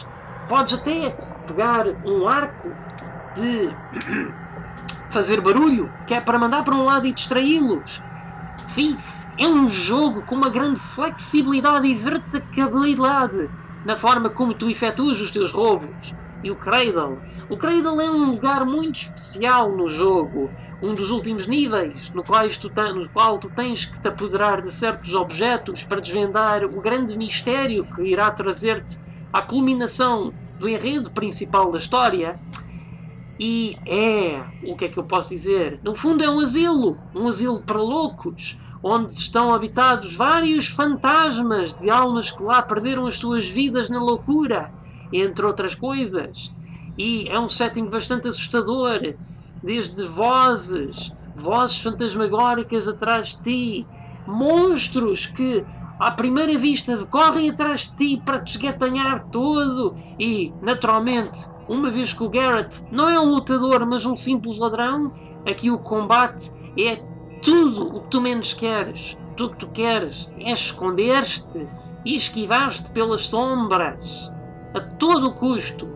podes até pegar um arco de fazer barulho, que é para mandar para um lado e distraí-los. Thief é um jogo com uma grande flexibilidade e verticalidade na forma como tu efetuas os teus roubos. E o Cradle? O Cradle é um lugar muito especial no jogo, um dos últimos níveis, no qual tu, no qual tu tens que te apoderar de certos objetos para desvendar o grande mistério que irá trazer-te à culminação do enredo principal da história. E é, o que é que eu posso dizer? No fundo é um asilo, um asilo para loucos, onde estão habitados vários fantasmas de almas que lá perderam as suas vidas na loucura, entre outras coisas. E é um setting bastante assustador, desde vozes, vozes fantasmagóricas atrás de ti, monstros que à primeira vista correm atrás de ti para te esgatanhar todo e, naturalmente, uma vez que o Garrett não é um lutador mas um simples ladrão, aqui o combate é tudo o que tu menos queres. Tudo o que tu queres é esconder-te e esquivar-te pelas sombras a todo o custo.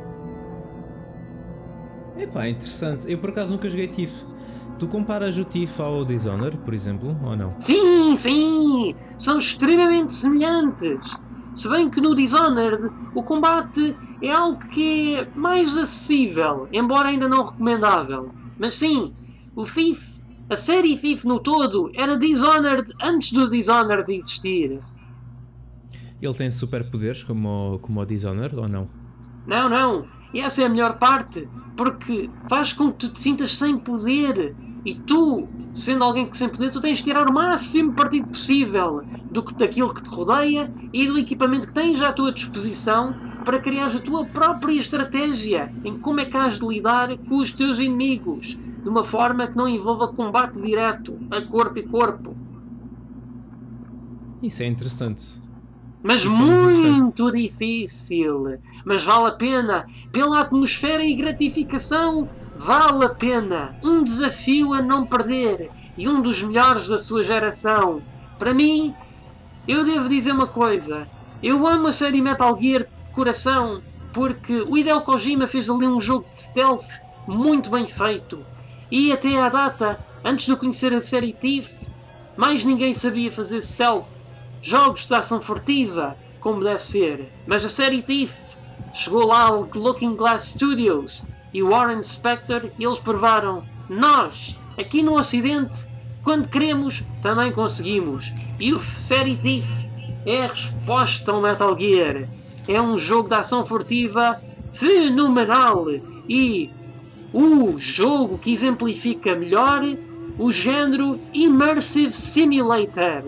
Epá, interessante. Eu por acaso nunca joguei Thief. Tu comparas o Thief ao Dishonored, por exemplo, ou não? Sim, sim! São extremamente semelhantes. Se bem que no Dishonored o combate é algo que é mais acessível, embora ainda não recomendável. Mas sim, o Thief, a série Thief no todo, era Dishonored antes do Dishonored existir. Ele tem superpoderes como, o- como o Dishonored, ou não? Não, não. E essa é a melhor parte, porque faz com que tu te sintas sem poder. E tu, sendo alguém que sem poder, tu tens de tirar o máximo partido possível do que, daquilo que te rodeia e do equipamento que tens à tua disposição para criar a tua própria estratégia em como é que has de lidar com os teus inimigos, de uma forma que não envolva combate direto, a corpo e corpo. Isso é interessante. Mas Isso é muito muito difícil. Mas vale a pena. Pela atmosfera e gratificação, vale a pena. Um desafio a não perder. E um dos melhores da sua geração. Para mim, eu devo dizer uma coisa. Eu amo a série Metal Gear de coração, porque o Hideo Kojima fez ali um jogo de stealth muito bem feito. E até à data, antes de eu conhecer a série Thief, mais ninguém sabia fazer stealth. Jogos de ação furtiva, como deve ser. Mas a série Thief chegou lá ao Looking Glass Studios e o Warren Spector e eles provaram: nós, aqui no Ocidente, quando queremos, também conseguimos. E o série Thief é a resposta ao Metal Gear. É um jogo de ação furtiva fenomenal e o jogo que exemplifica melhor o género Immersive Simulator.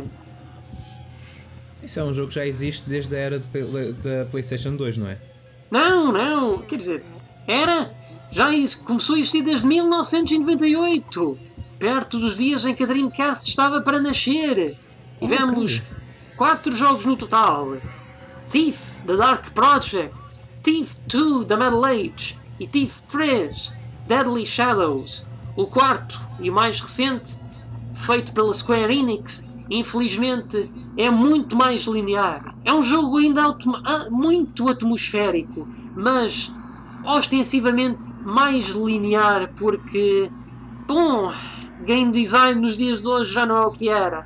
Isso é um jogo que já existe desde a era de Play- da PlayStation dois, não é? Não, não, quer dizer, era, já isso começou a existir desde mil novecentos e noventa e oito, perto dos dias em que a Dreamcast estava para nascer. Tivemos Ok. quatro jogos no total: Thief, The Dark Project, Thief dois, The Metal Age e Thief três, Deadly Shadows. O quarto e o mais recente, feito pela Square Enix, infelizmente é muito mais linear. É um jogo ainda autom- ah, muito atmosférico, mas ostensivamente mais linear porque, bom, game design nos dias de hoje já não é o que era.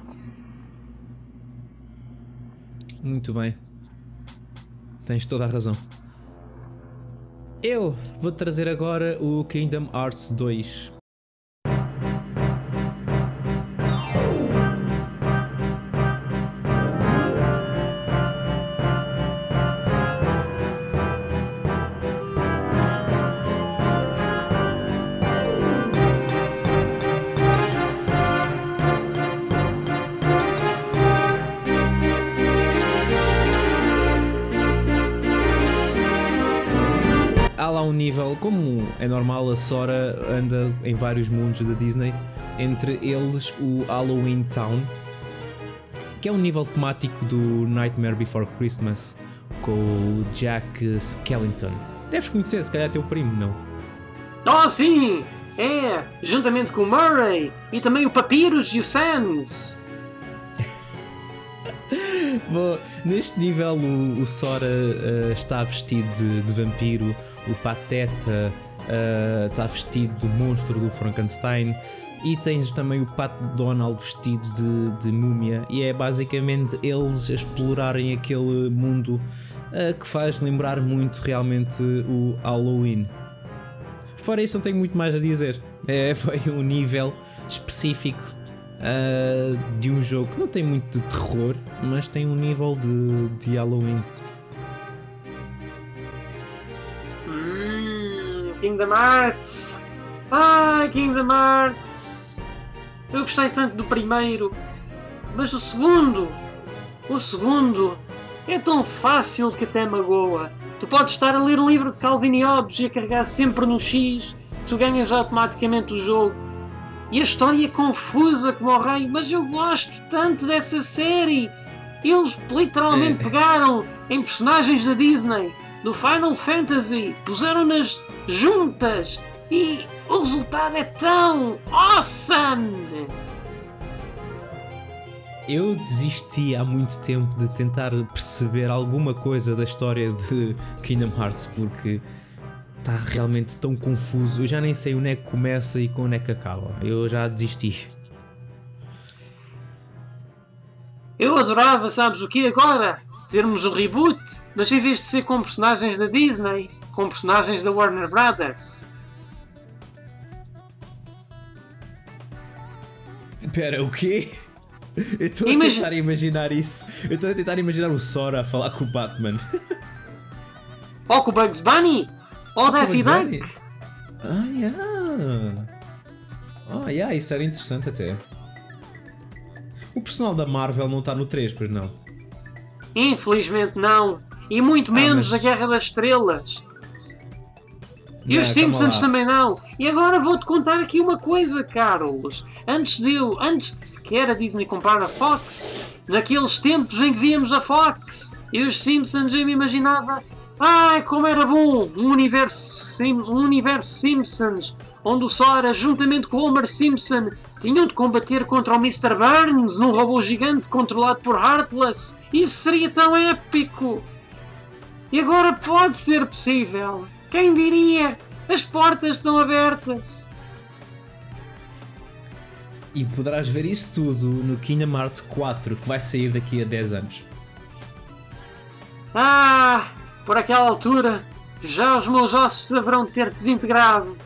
Muito bem. Tens toda a razão. Eu vou trazer agora o Kingdom Hearts dois. Há lá um nível, como é normal, a Sora anda em vários mundos da Disney, entre eles o Halloween Town, que é um nível temático do Nightmare Before Christmas com o Jack Skellington. Deves conhecer, se calhar é teu primo, não? Oh sim, é, juntamente com o Murray e também o Papyrus e o Sans. Bom, neste nível o, o Sora uh, está vestido de, de vampiro, o Pateta uh, está vestido do monstro do Frankenstein e tens também o Pat Donald vestido de, de múmia, e é basicamente eles a explorarem aquele mundo uh, que faz lembrar muito realmente o Halloween. Fora isso não tenho muito mais a dizer, é, foi um nível específico uh, de um jogo que não tem muito de terror, mas tem um nível de, de Halloween. Hum, Kingdom Hearts! Ai, Kingdom Hearts! Eu gostei tanto do primeiro, mas o segundo, o segundo é tão fácil que até magoa. Tu podes estar a ler o livro de Calvin e Hobbes e a carregar sempre no X, tu ganhas automaticamente o jogo. E a história é confusa como o raio, mas eu gosto tanto dessa série. Eles literalmente É. pegaram em personagens da Disney, do Final Fantasy, puseram-nas juntas e o resultado é tão awesome! Eu desisti há muito tempo de tentar perceber alguma coisa da história de Kingdom Hearts porque está realmente tão confuso. Eu já nem sei onde é que começa e onde é que acaba. Eu já desisti. Eu adorava, sabes o que agora? Termos o reboot, mas em vez de ser com personagens da Disney, com personagens da Warner Brothers. Espera, o quê? Eu estou a Imagi- tentar imaginar isso. Eu estou a tentar imaginar o Sora a falar com o Batman. Ou com o Bugs Bunny! Ou o com o Daffy Bugs Bunny. Duck! Ah, yeah. Ah, yeah, isso era interessante até. O personal da Marvel não está no três, pois não? Infelizmente não. E muito Ah, menos mas- a Guerra das Estrelas. E Não, os calma Simpsons lá. também não. E agora vou-te contar aqui uma coisa, Carlos. Antes de eu, antes de sequer a Disney comprar a Fox, naqueles tempos em que víamos a Fox e os Simpsons, eu me imaginava, ai, como era bom, um universo, Sim- um universo Simpsons, onde o Sora, juntamente com o Homer Simpson, tinham de combater contra o mister Burns num robô gigante controlado por Heartless. Isso seria tão épico. E agora pode ser possível. Quem diria? As portas estão abertas. E poderás ver isso tudo no Kingdom Hearts quatro, que vai sair daqui a dez anos. Ah, por aquela altura, já os meus ossos saberão ter desintegrado.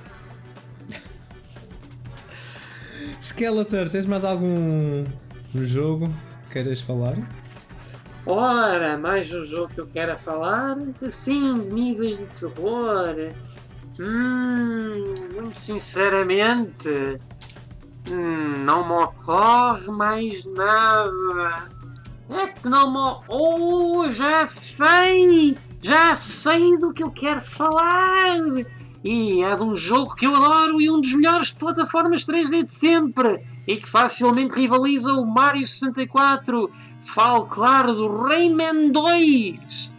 Skeletor, tens mais algum jogo que queiras falar? Ora, mais um jogo que eu quero falar, assim, de níveis de terror. Hum, muito sinceramente, hum, não me ocorre mais nada. É que não me... Oh, já sei! Já sei do que eu quero falar! E é de um jogo que eu adoro e um dos melhores de plataformas três D de sempre, e que facilmente rivaliza o Mario sessenta e quatro. Falo, claro, do Rayman dois!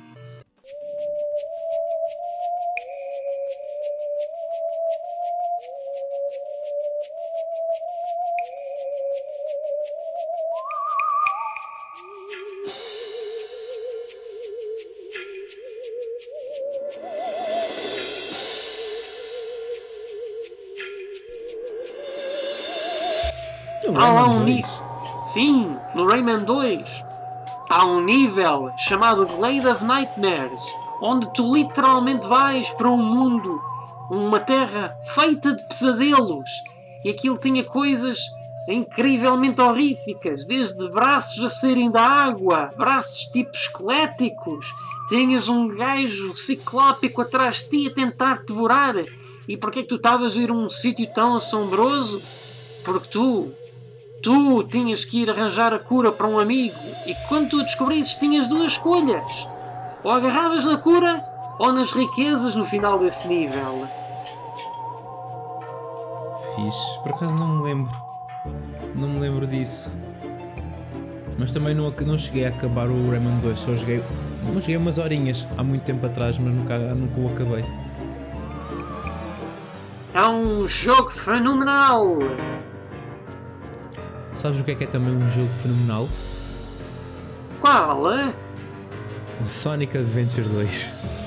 Há lá um nível. Sim, no Rayman dois há um nível chamado Glade of Nightmares, onde tu literalmente vais para um mundo, uma terra feita de pesadelos, e aquilo tinha coisas incrivelmente horríficas, desde braços a saírem da água, braços tipo esqueléticos, tinhas um gajo ciclópico atrás de ti a tentar te devorar. E porquê é que tu estavas a ir a um sítio tão assombroso? Porque tu Tu tinhas que ir arranjar a cura para um amigo, e quando tu descobrisses tinhas duas escolhas. Ou agarravas na cura, ou nas riquezas no final desse nível. Fixe, por acaso não me lembro. Não me lembro disso. Mas também não, não cheguei a acabar o Rayman dois, só joguei. Não joguei umas horinhas há muito tempo atrás, mas nunca, nunca o acabei. É um jogo fenomenal. Sabes o que é que é também um jogo fenomenal? Qual? O Sonic Adventure dois.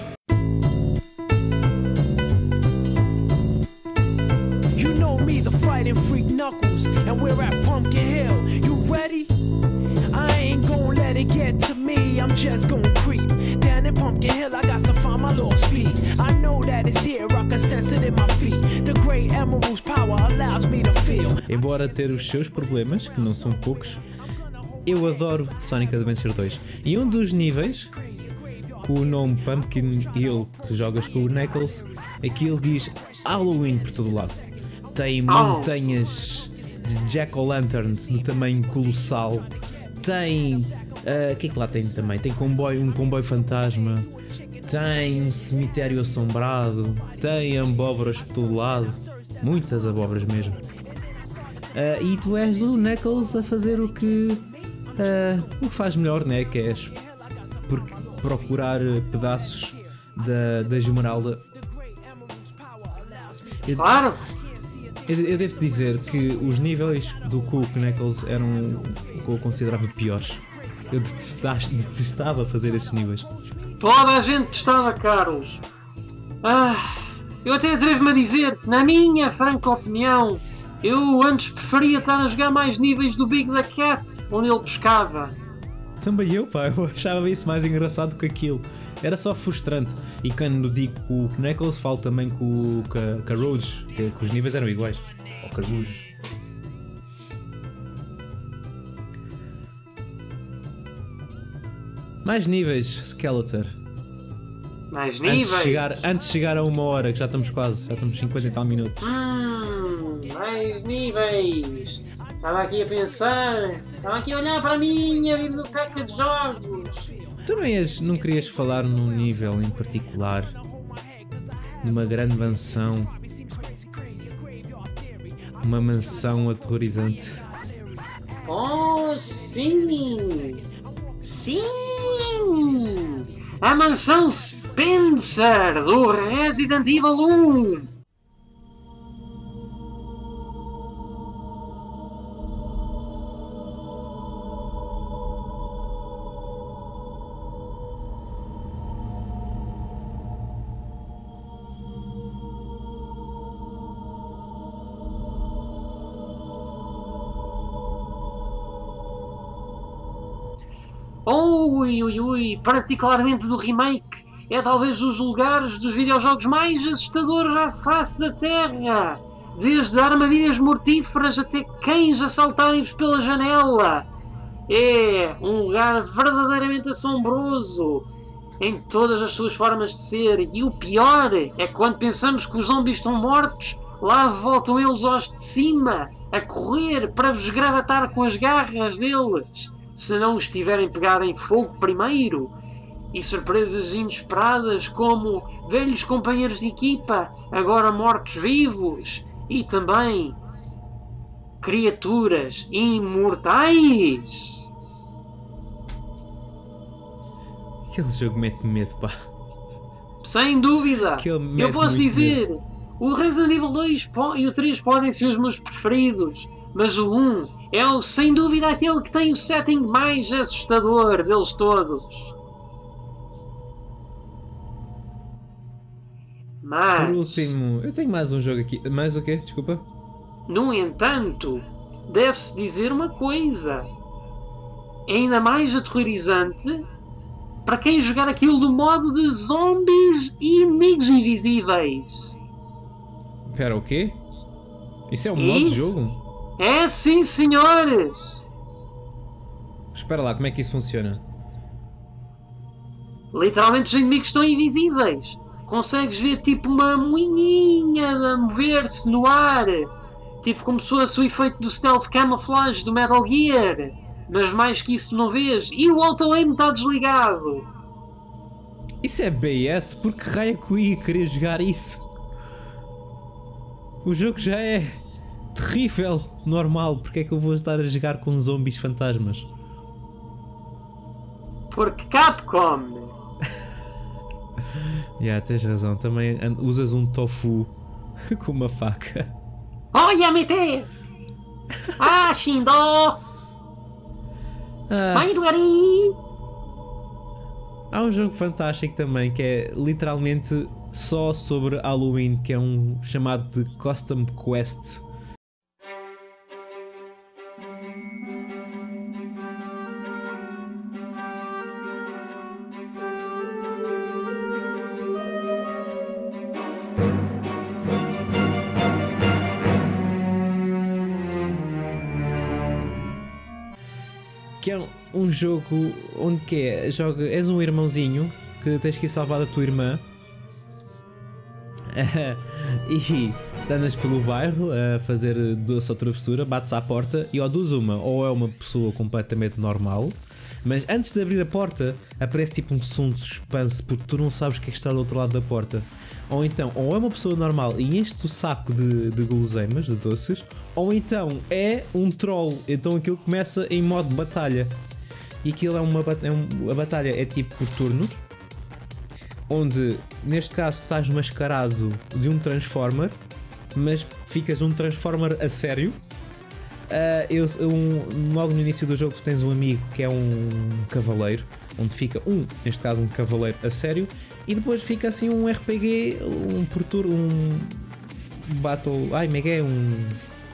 You know me, the fighting freak Knuckles, and we're at Pumpkin Hill. You ready? I ain't gon' let it get to me. I'm just gon' creep down in Pumpkin Hill. I got to find my lost piece. I know that it's here. I can sense it in my feet. The great emerald's power allows me to feel. Embora ter os seus problemas, que não são poucos, eu adoro Sonic Adventure dois. E um dos níveis, com o nome Pumpkin Hill, que jogas com o Knuckles, aquilo diz Halloween por todo lado. Tem montanhas de Jack-o'-lanterns de tamanho colossal. Tem... O uh, que é que lá tem também? Tem comboio, um comboio fantasma. Tem um cemitério assombrado. Tem abóboras por todo lado. Muitas abóboras mesmo. Uh, e tu és o Knuckles a fazer o que... Uh, o que faz melhor, né? Que é procurar pedaços da, da esmeralda. Eu, Claro! eu, eu devo dizer que os níveis do Cool Knuckles eram o que eu considerava piores. Eu detestava, detestava fazer esses níveis. Toda a gente testava, Carlos. Ah, eu até atrevo-me a dizer, na minha franca opinião, eu antes preferia estar a jogar mais níveis do Big the Cat, onde ele pescava. Também eu, pá, eu achava isso mais engraçado que aquilo. Era só frustrante. E quando digo com o Knuckles, falo também com, com, a, com a Rouge, que, que os níveis eram iguais. Ou com a Rouge. Mais níveis, Skeletor. Mais Antes níveis? de, chegar, antes de chegar a uma hora, que já estamos quase, já estamos cinquenta e tal minutos. Hum, mais níveis. Estava aqui a pensar, estava aqui a olhar para a minha biblioteca de jogos. Tu não, ias, não querias falar num nível em particular? Numa grande mansão? Uma mansão aterrorizante? Oh, sim! Sim! A mansão Spencer do Resident Evil um! Ui, ui, ui, particularmente do remake, é talvez dos lugares dos videojogos mais assustadores à face da Terra. Desde armadilhas mortíferas até cães a saltarem-vos pela janela. É um lugar verdadeiramente assombroso em todas as suas formas de ser. E o pior é quando pensamos que os zombies estão mortos, lá voltam eles aos de cima, a correr para vos gravatar com as garras deles. Se não os tiverem pegado em fogo primeiro, e surpresas inesperadas como velhos companheiros de equipa, agora mortos-vivos, e também criaturas imortais. Aquele jogo mete medo, pá. Sem dúvida, Aquele eu posso muito dizer, medo. o Resident Evil dois e o três podem ser os meus preferidos, mas o um é o, sem dúvida aquele que tem o setting mais assustador deles todos. Mas, Por último, eu tenho mais um jogo aqui. Mais o quê? Desculpa. no entanto, deve-se dizer uma coisa. É ainda mais aterrorizante para quem jogar aquilo do modo de zombies e inimigos invisíveis. Espera, o quê? Isso é um modo de Isso? jogo? É sim, senhores! Espera lá, como é que isso funciona? Literalmente os inimigos estão invisíveis. Consegues ver tipo uma moinhinha a mover-se no ar. Tipo como se fosse o efeito do stealth camouflage do Metal Gear. Mas mais que isso não vês. E o auto-aim está desligado. Isso é B S? Por que raio é que eu ia querer jogar isso? O jogo já é terrível, normal. Porque é que eu vou estar a jogar com zombies fantasmas? Porque Capcom. Já, yeah, tens razão. Também usas um tofu com uma faca. Oh, Yamete! Ah, Shindo! Ah, Maidugari! Há um jogo fantástico também que é literalmente só sobre Halloween, que é um chamado de Custom Quest. Que é um jogo onde que é? Joga, és um irmãozinho que tens que ir salvar a tua irmã e andas pelo bairro a fazer doce ou travessura, bates à porta e ou dos uma, ou é uma pessoa completamente normal, mas antes de abrir a porta aparece tipo um som de suspense porque tu não sabes o que é que está do outro lado da porta. Ou então, ou é uma pessoa normal e enche-te o saco de, de guloseimas, de doces, ou então é um troll, então aquilo começa em modo batalha. E aquilo é uma é um, a batalha é tipo por turnos, onde neste caso estás mascarado de um Transformer, mas ficas um Transformer a sério. Uh, eu, um, logo no início do jogo tu tens um amigo que é um cavaleiro, onde fica um, neste caso um cavaleiro a sério, e depois fica assim um R P G, um por turno, um battle, ai como é que é, um,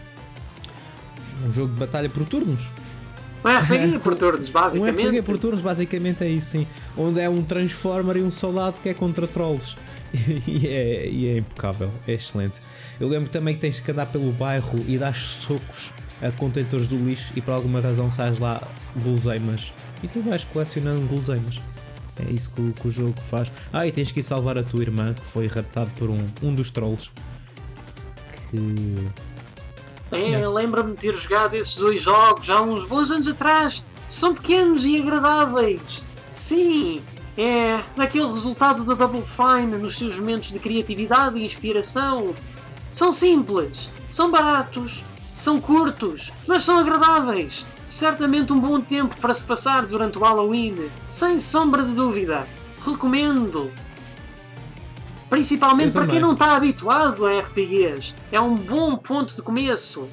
um jogo de batalha por turnos. Um R P G por turnos, basicamente. Um R P G por turnos, basicamente é isso, sim. Onde é um Transformer e um soldado que é contra trolls. E é, e é impecável, é excelente. Eu lembro também que tens que andar pelo bairro e dar socos a contentores do lixo e por alguma razão sais lá guloseimas. E tu vais colecionando guloseimas. É isso que, que o jogo faz. Ah, e tens que ir salvar a tua irmã que foi raptada por um, um dos trolls. Que... É, lembro-me de ter jogado esses dois jogos há uns bons anos atrás. São pequenos e agradáveis. Sim, é daquele resultado da Double Fine nos seus momentos de criatividade e inspiração. São simples, são baratos, são curtos, mas são agradáveis. Certamente um bom tempo para se passar durante o Halloween, sem sombra de dúvida. Recomendo. Principalmente para quem não está habituado a R P Gs. É um bom ponto de começo.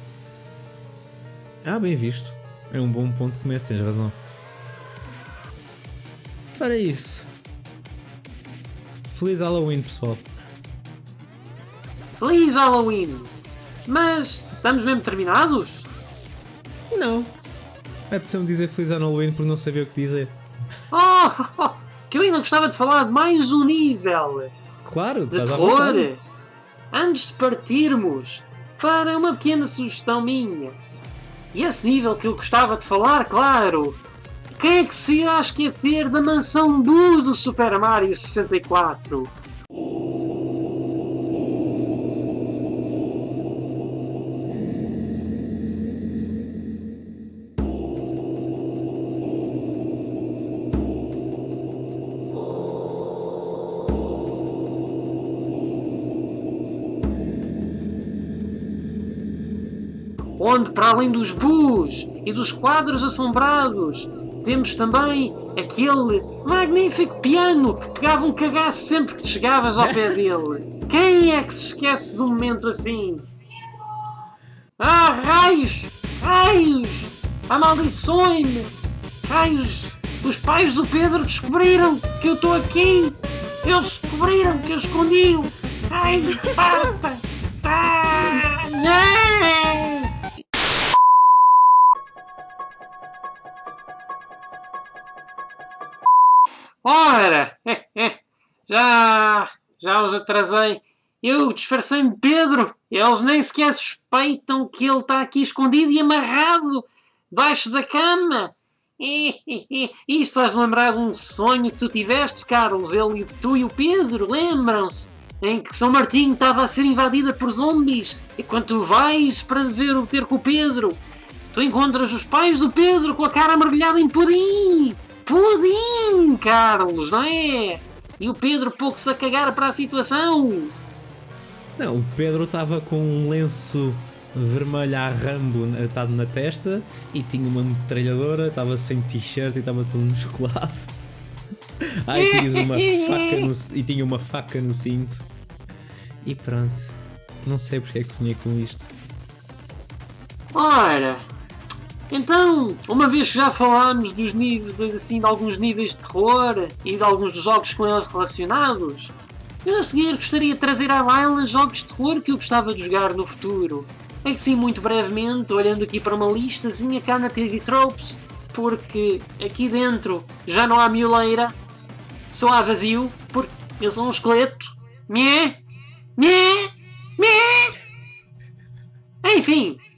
Ah, bem visto. É um bom ponto de começo, tens razão. Para isso. Feliz Halloween, pessoal. Feliz Halloween. Mas estamos mesmo terminados? Não. É preciso dizer Feliz Halloween por não saber o que dizer. Oh, que eu ainda gostava de falar de mais um nível. Claro, de terror. Antes de partirmos para uma pequena sugestão minha. E esse nível que eu gostava de falar, claro. Quem é que se irá esquecer da mansão Boo do Super Mario sessenta e quatro? Onde, para além dos Boos e dos quadros assombrados, temos também aquele magnífico piano que pegava um cagaço sempre que chegavas ao pé dele. Quem é que se esquece de um momento assim? Ah, raios! Raios! Amaldiçoe-me! Raios! Os pais do Pedro descobriram que eu estou aqui! Eles descobriram que eu escondi-o! Ai, pata! Ah, não! Ora, já, já os atrasei. Eu disfarcei-me de Pedro. Eles nem sequer suspeitam que ele está aqui escondido e amarrado debaixo da cama. Isto faz-me lembrar de um sonho que tu tiveste, Carlos. Ele, tu e o Pedro, lembram-se? Em que São Martinho estava a ser invadida por zombies. E quando tu vais para ver o ter com o Pedro, tu encontras os pais do Pedro com a cara mergulhada em pudim. Pudim, Carlos, não é? E o Pedro pouco-se a cagar para a situação. Não, o Pedro estava com um lenço vermelho à Rambo atado na testa e tinha uma metralhadora, estava sem t-shirt e estava todo musculado. Ai, tinhas uma faca no, e tinha uma faca no cinto. E pronto. Não sei porque é que sonhei com isto. Ora, Então, uma vez que já falámos dos níveis, assim, de alguns níveis de terror e de alguns dos jogos com eles relacionados, eu a seguir gostaria de trazer à baila jogos de terror que eu gostava de jogar no futuro. É que sim, muito brevemente, olhando aqui para uma listazinha cá na T V Tropes, porque aqui dentro já não há mioleira, só há vazio, porque eu sou um esqueleto. Nhé, nhé, nhé. Enfim.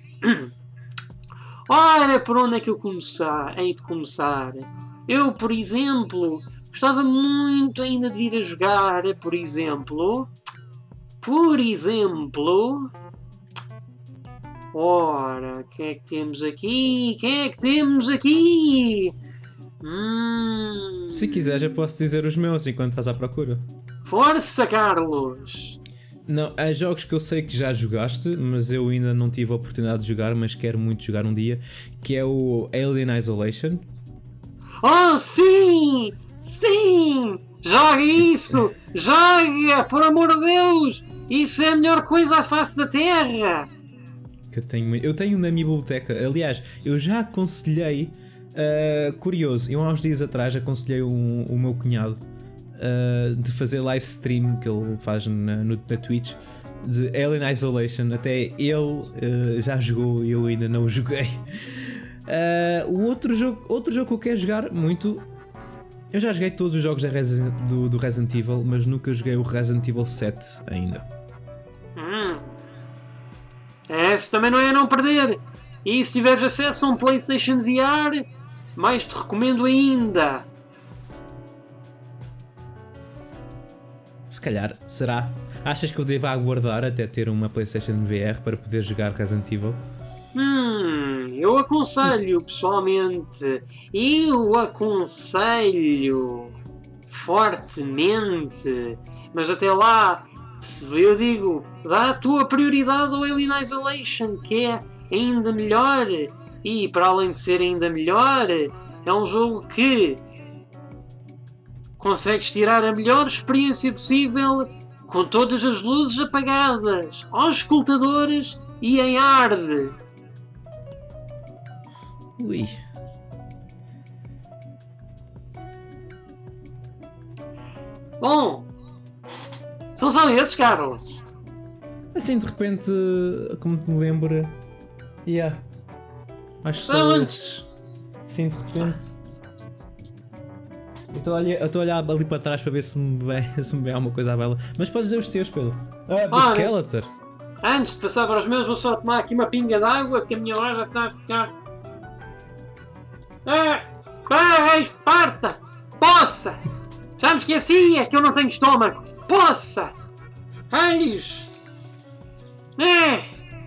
Ora, por onde é que eu começar? Hei de começar. Eu, por exemplo, gostava muito ainda de vir a jogar, por exemplo... Por exemplo... Ora, o que é que temos aqui? O que é que temos aqui? Hum... Se quiseres eu posso dizer os meus enquanto estás à procura. Força, Carlos! Não, há jogos que eu sei que já jogaste, mas eu ainda não tive a oportunidade de jogar, mas quero muito jogar um dia, que é o Alien Isolation. Oh, sim! Sim! Joga isso! Joga! Por amor de Deus! Isso é a melhor coisa à face da Terra! Que eu, tenho, eu tenho na minha biblioteca. Aliás, eu já aconselhei, uh, curioso, eu há uns dias atrás aconselhei um, o meu cunhado Uh, de fazer live stream que ele faz na, no, na Twitch de Alien Isolation. Até ele uh, já jogou e eu ainda não o joguei. Uh, o outro jogo, outro jogo que eu quero jogar muito, eu já joguei todos os jogos da Resident, do, do Resident Evil, mas nunca joguei o Resident Evil sete ainda. Hum. Esse também não é a não perder. E se tiveres acesso a um PlayStation V R, mais te recomendo ainda. Se calhar, será? Achas que eu devo aguardar até ter uma PlayStation V R para poder jogar Resident Evil? Hum, eu aconselho pessoalmente, eu aconselho fortemente, mas até lá, eu digo, dá a tua prioridade ao Alien Isolation, que é ainda melhor, e para além de ser ainda melhor, é um jogo que consegues tirar a melhor experiência possível com todas as luzes apagadas, aos escutadores e em hard. Ui. Bom, são só esses, Carlos. Assim de repente, como me lembro, yeah. Acho que são Não, esses. Assim de repente. Eu estou a olhar ali para trás para ver se me vem, se me vem alguma coisa à bela. Mas podes dizer os teus, Pedro. Ah, do Ora, Skeletor. Antes de passar para os meus, vou só tomar aqui uma pinga d'água, que a minha hora já está a ficar... Ah! Vai, Esparta! Poça! Já me esquecia que eu não tenho estômago! Poça! Ai! É!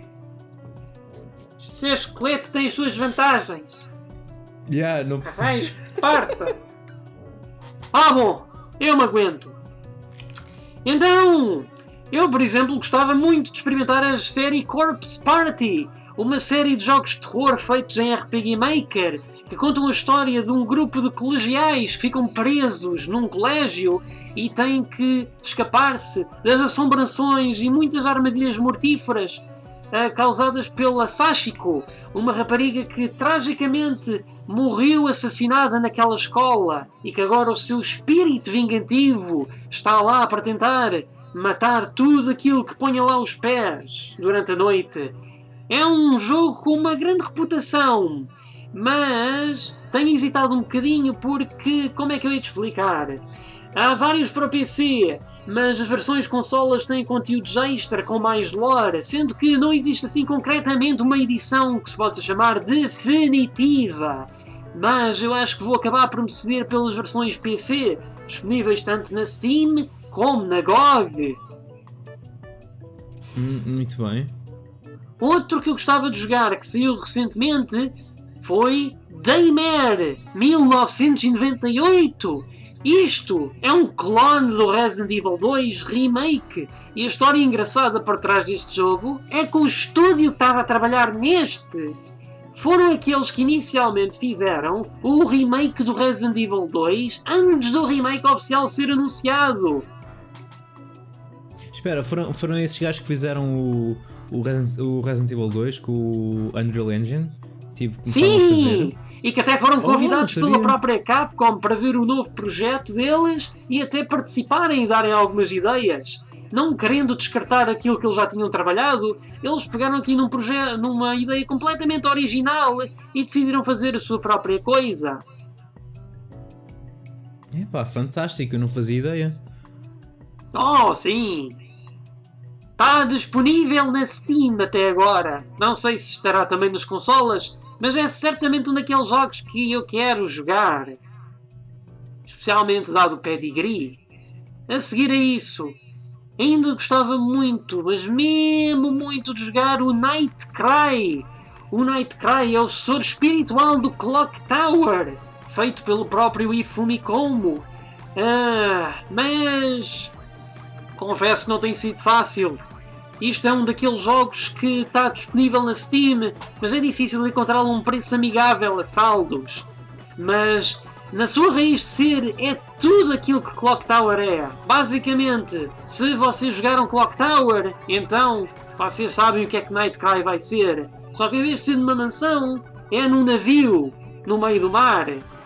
Ser esqueleto tem as suas vantagens. Yeah, não... Ai, Esparta! Ah, bom, eu me aguento. Então, eu, por exemplo, gostava muito de experimentar a série Corpse Party, uma série de jogos de terror feitos em R P G Maker, que contam a história de um grupo de colegiais que ficam presos num colégio e têm que escapar-se das assombrações e muitas armadilhas mortíferas uh, causadas pela Sachiko, uma rapariga que tragicamente morreu assassinada naquela escola e que agora o seu espírito vingativo está lá para tentar matar tudo aquilo que ponha lá os pés durante a noite. É um jogo com uma grande reputação, mas tenho hesitado um bocadinho porque, como é que eu ia te explicar? Há vários para o P C, mas as versões consolas têm conteúdos extra com mais lore, sendo que não existe assim concretamente uma edição que se possa chamar definitiva. Mas eu acho que vou acabar por me ceder pelas versões P C, disponíveis tanto na Steam como na G O G. Hum, muito bem. Outro que eu gostava de jogar, que saiu recentemente, foi Daymare mil novecentos e noventa e oito. Isto é um clone do Resident Evil dois Remake. E a história engraçada por trás deste jogo é que o estúdio que estava a trabalhar neste foram aqueles que inicialmente fizeram o remake do Resident Evil dois antes do remake oficial ser anunciado. Espera, foram, foram esses gajos que fizeram o, o, Resident, o Resident Evil dois com o Unreal Engine? Tipo, começaram a fazer. Sim! E que até foram convidados Oh, pela sabia. própria Capcom para ver o novo projeto deles e até participarem e darem algumas ideias. Não querendo descartar aquilo que eles já tinham trabalhado, eles pegaram aqui num projeto, numa ideia completamente original e decidiram fazer a sua própria coisa. Epá, fantástico, eu não fazia ideia. Oh, sim! Está disponível na Steam até agora. Não sei se estará também nas consolas, mas é certamente um daqueles jogos que eu quero jogar. Especialmente dado o pedigree. A seguir a isso, ainda gostava muito, mas mesmo muito, de jogar o Nightcry. O Nightcry é o sucessor espiritual do Clock Tower, feito pelo próprio Ifumi Komo. Ah, mas confesso que não tem sido fácil. Isto é um daqueles jogos que está disponível na Steam, mas é difícil encontrá-lo a um preço amigável a saldos. Mas na sua raiz de ser, é tudo aquilo que Clock Tower é. Basicamente, se vocês jogaram Clock Tower, então vocês sabem o que é que Nightcry vai ser. Só que em vez de ser numa mansão, é num navio, no meio do mar.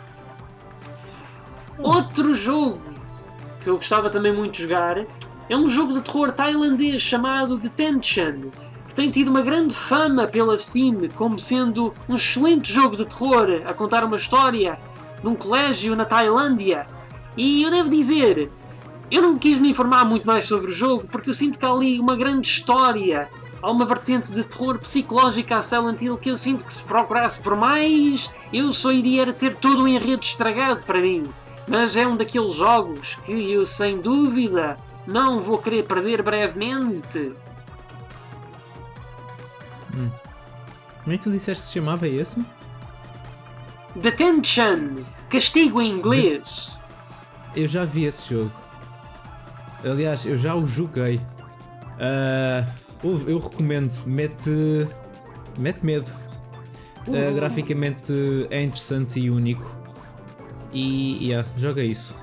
Outro jogo que eu gostava também muito de jogar é um jogo de terror tailandês chamado Detention, que tem tido uma grande fama pela Steam como sendo um excelente jogo de terror a contar uma história de um colégio na Tailândia. E eu devo dizer, eu não quis me informar muito mais sobre o jogo porque eu sinto que há ali uma grande história. Há uma vertente de terror psicológico a Silent Hill que eu sinto que se procurasse por mais, eu só iria ter todo o enredo estragado para mim. Mas é um daqueles jogos que eu, sem dúvida, não vou querer perder brevemente. Hum. Como é que tu disseste que se chamava esse? Detention, castigo em inglês. Eu já vi esse jogo. Aliás, eu já o joguei. Uh, eu, eu recomendo. Mete. Mete medo. Uh, graficamente é interessante e único. E yeah, joga isso.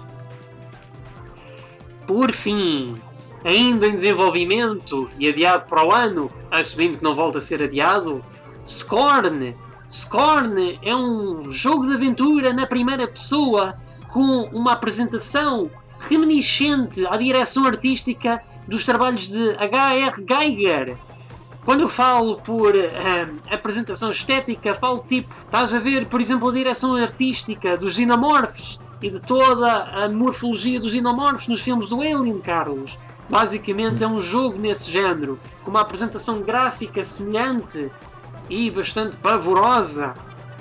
Por fim, ainda em desenvolvimento e adiado para o ano, assumindo que não volta a ser adiado, Scorn. Scorn é um jogo de aventura na primeira pessoa com uma apresentação reminiscente à direção artística dos trabalhos de H R Giger. Quando eu falo por hum, apresentação estética, falo tipo, estás a ver, por exemplo, a direção artística dos Xenomorphs e de toda a morfologia dos Xenomorphs nos filmes do Alien, Carlos. Basicamente é um jogo nesse género, com uma apresentação gráfica semelhante e bastante pavorosa.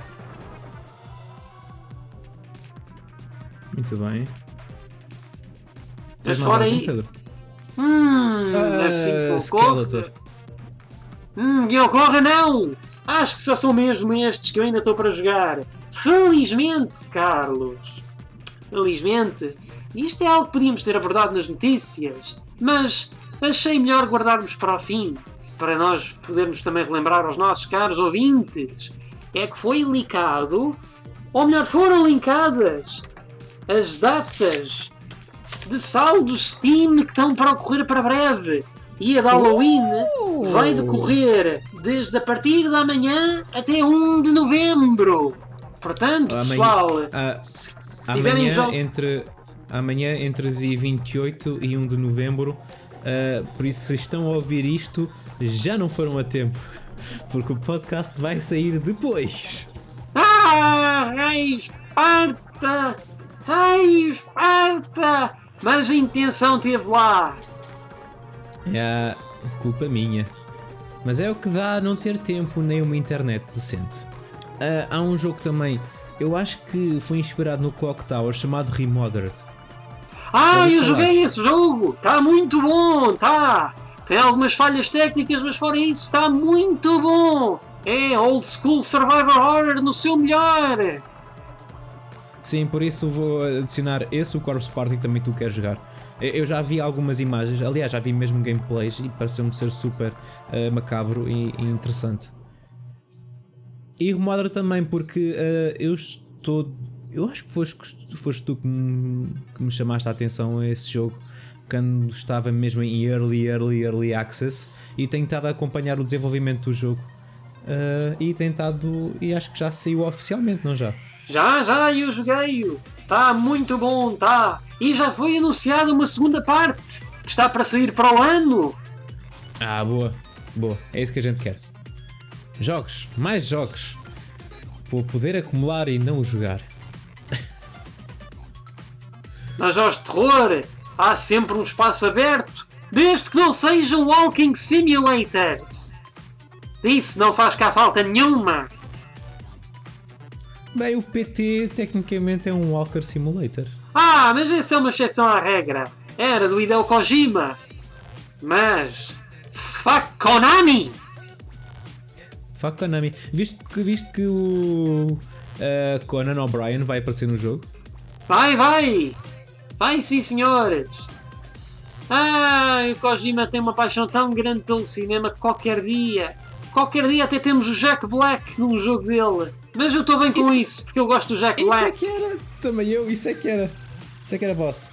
Muito bem. Mas Tens mais fora algum, aí... Pedro? Hum, Ah, assim que Skeletor. ocorre... Hum, que ocorre não! Acho que só são mesmo estes que eu ainda estou para jogar. Felizmente, Carlos. Felizmente. Isto é algo que podíamos ter abordado nas notícias, mas achei melhor guardarmos para o fim, para nós podermos também relembrar aos nossos caros ouvintes. É que foi linkado, ou melhor, foram linkadas as datas de saldos Steam que estão para ocorrer para breve. E a de Halloween Oh! vai decorrer desde a partir da manhã até um de novembro. Portanto, Amanhã- pessoal, Ah, se tiverem amanhã, jogo... entre, amanhã entre dia vinte e oito e um de novembro. Uh, por isso, se estão a ouvir isto, já não foram a tempo, porque o podcast vai sair depois. Ah, ai, Esparta! Ai, Esparta! Mas a intenção esteve lá. É culpa minha. Mas é o que dá não ter tempo nem uma internet decente. Uh, há um jogo também, eu acho que foi inspirado no Clock Tower, chamado Remothered. Ah, Vamos eu falar. joguei esse jogo! Está muito bom, tá! Tem algumas falhas técnicas, mas fora isso está muito bom! É old school survival horror no seu melhor! Sim, por isso vou adicionar esse, o Corpse Party, que também tu queres jogar. Eu já vi algumas imagens, aliás já vi mesmo gameplays e pareceu-me ser super uh, macabro e, e interessante. E Remothered também porque uh, eu estou... Eu acho que foste, foste tu que me, que me chamaste a atenção a esse jogo quando estava mesmo em Early, Early, Early Access, e tenho estado a acompanhar o desenvolvimento do jogo. uh, e tem estado, e acho que já saiu oficialmente, não já? Já, já, eu joguei-o. Está muito bom, tá. E já foi anunciada uma segunda parte, que está para sair para o ano. Ah, boa, boa, é isso que a gente quer. Jogos, mais jogos. Vou poder acumular e não jogar. Nas jogos de terror, há sempre um espaço aberto, desde que não sejam walking simulators. Disso não faz cá falta nenhuma. Bem, o P T tecnicamente é um Walker Simulator. Ah, mas essa é uma exceção à regra. Era do Hideo Kojima. Mas... fuck Konami! Fuck Konami. Visto que, visto que o uh, Conan O'Brien vai aparecer no jogo? Vai, vai! Vai sim, senhores! Ah, o Kojima tem uma paixão tão grande pelo cinema que qualquer dia... Qualquer dia até temos o Jack Black num jogo dele. Mas eu estou bem com isso, isso, porque eu gosto do Jack isso Black. Isso é que era. Também eu, isso é que era. Isso é que era boss.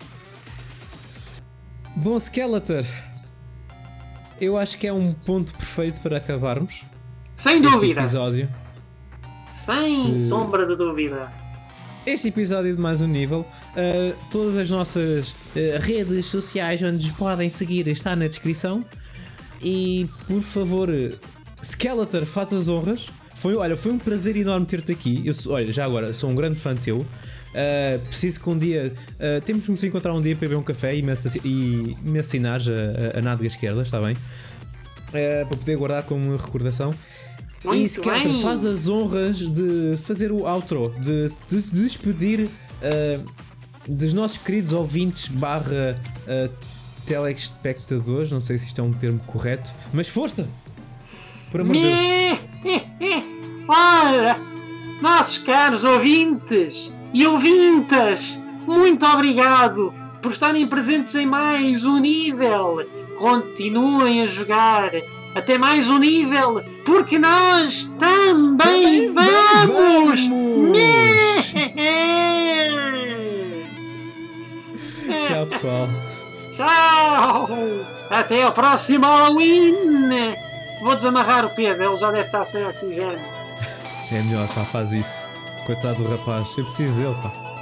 Bom, Skeletor. Eu acho que é um ponto perfeito para acabarmos. Sem este dúvida. Episódio. Sem de... sombra de dúvida. Este episódio de mais um nível. Uh, todas as nossas uh, redes sociais onde nos podem seguir está na descrição. E por favor, Skeletor, faz as honras. Foi, olha, foi um prazer enorme ter-te aqui. Eu, olha, já agora, sou um grande fã teu. Uh, preciso que um dia uh, temos que nos encontrar um dia para beber um café e me, e me assinares a, a, a nádega esquerda, está bem? Uh, para poder guardar como recordação. Muito e Skeletor, bem. faz as honras de fazer o outro, de, de, de despedir uh, dos nossos queridos ouvintes barra uh, telespectadores. Não sei se isto é um termo correto, mas força! Por amor de Deus. Ora, nossos caros ouvintes e ouvintas, muito obrigado por estarem presentes em mais um nível. Continuem a jogar até mais um nível, porque nós também, também vamos! vamos. Tchau, pessoal. Tchau! Até ao próximo Halloween! Vou desamarrar o Pedro, ele já deve estar sem oxigênio. É melhor, pá, faz isso. Coitado do rapaz, eu preciso dele, pá.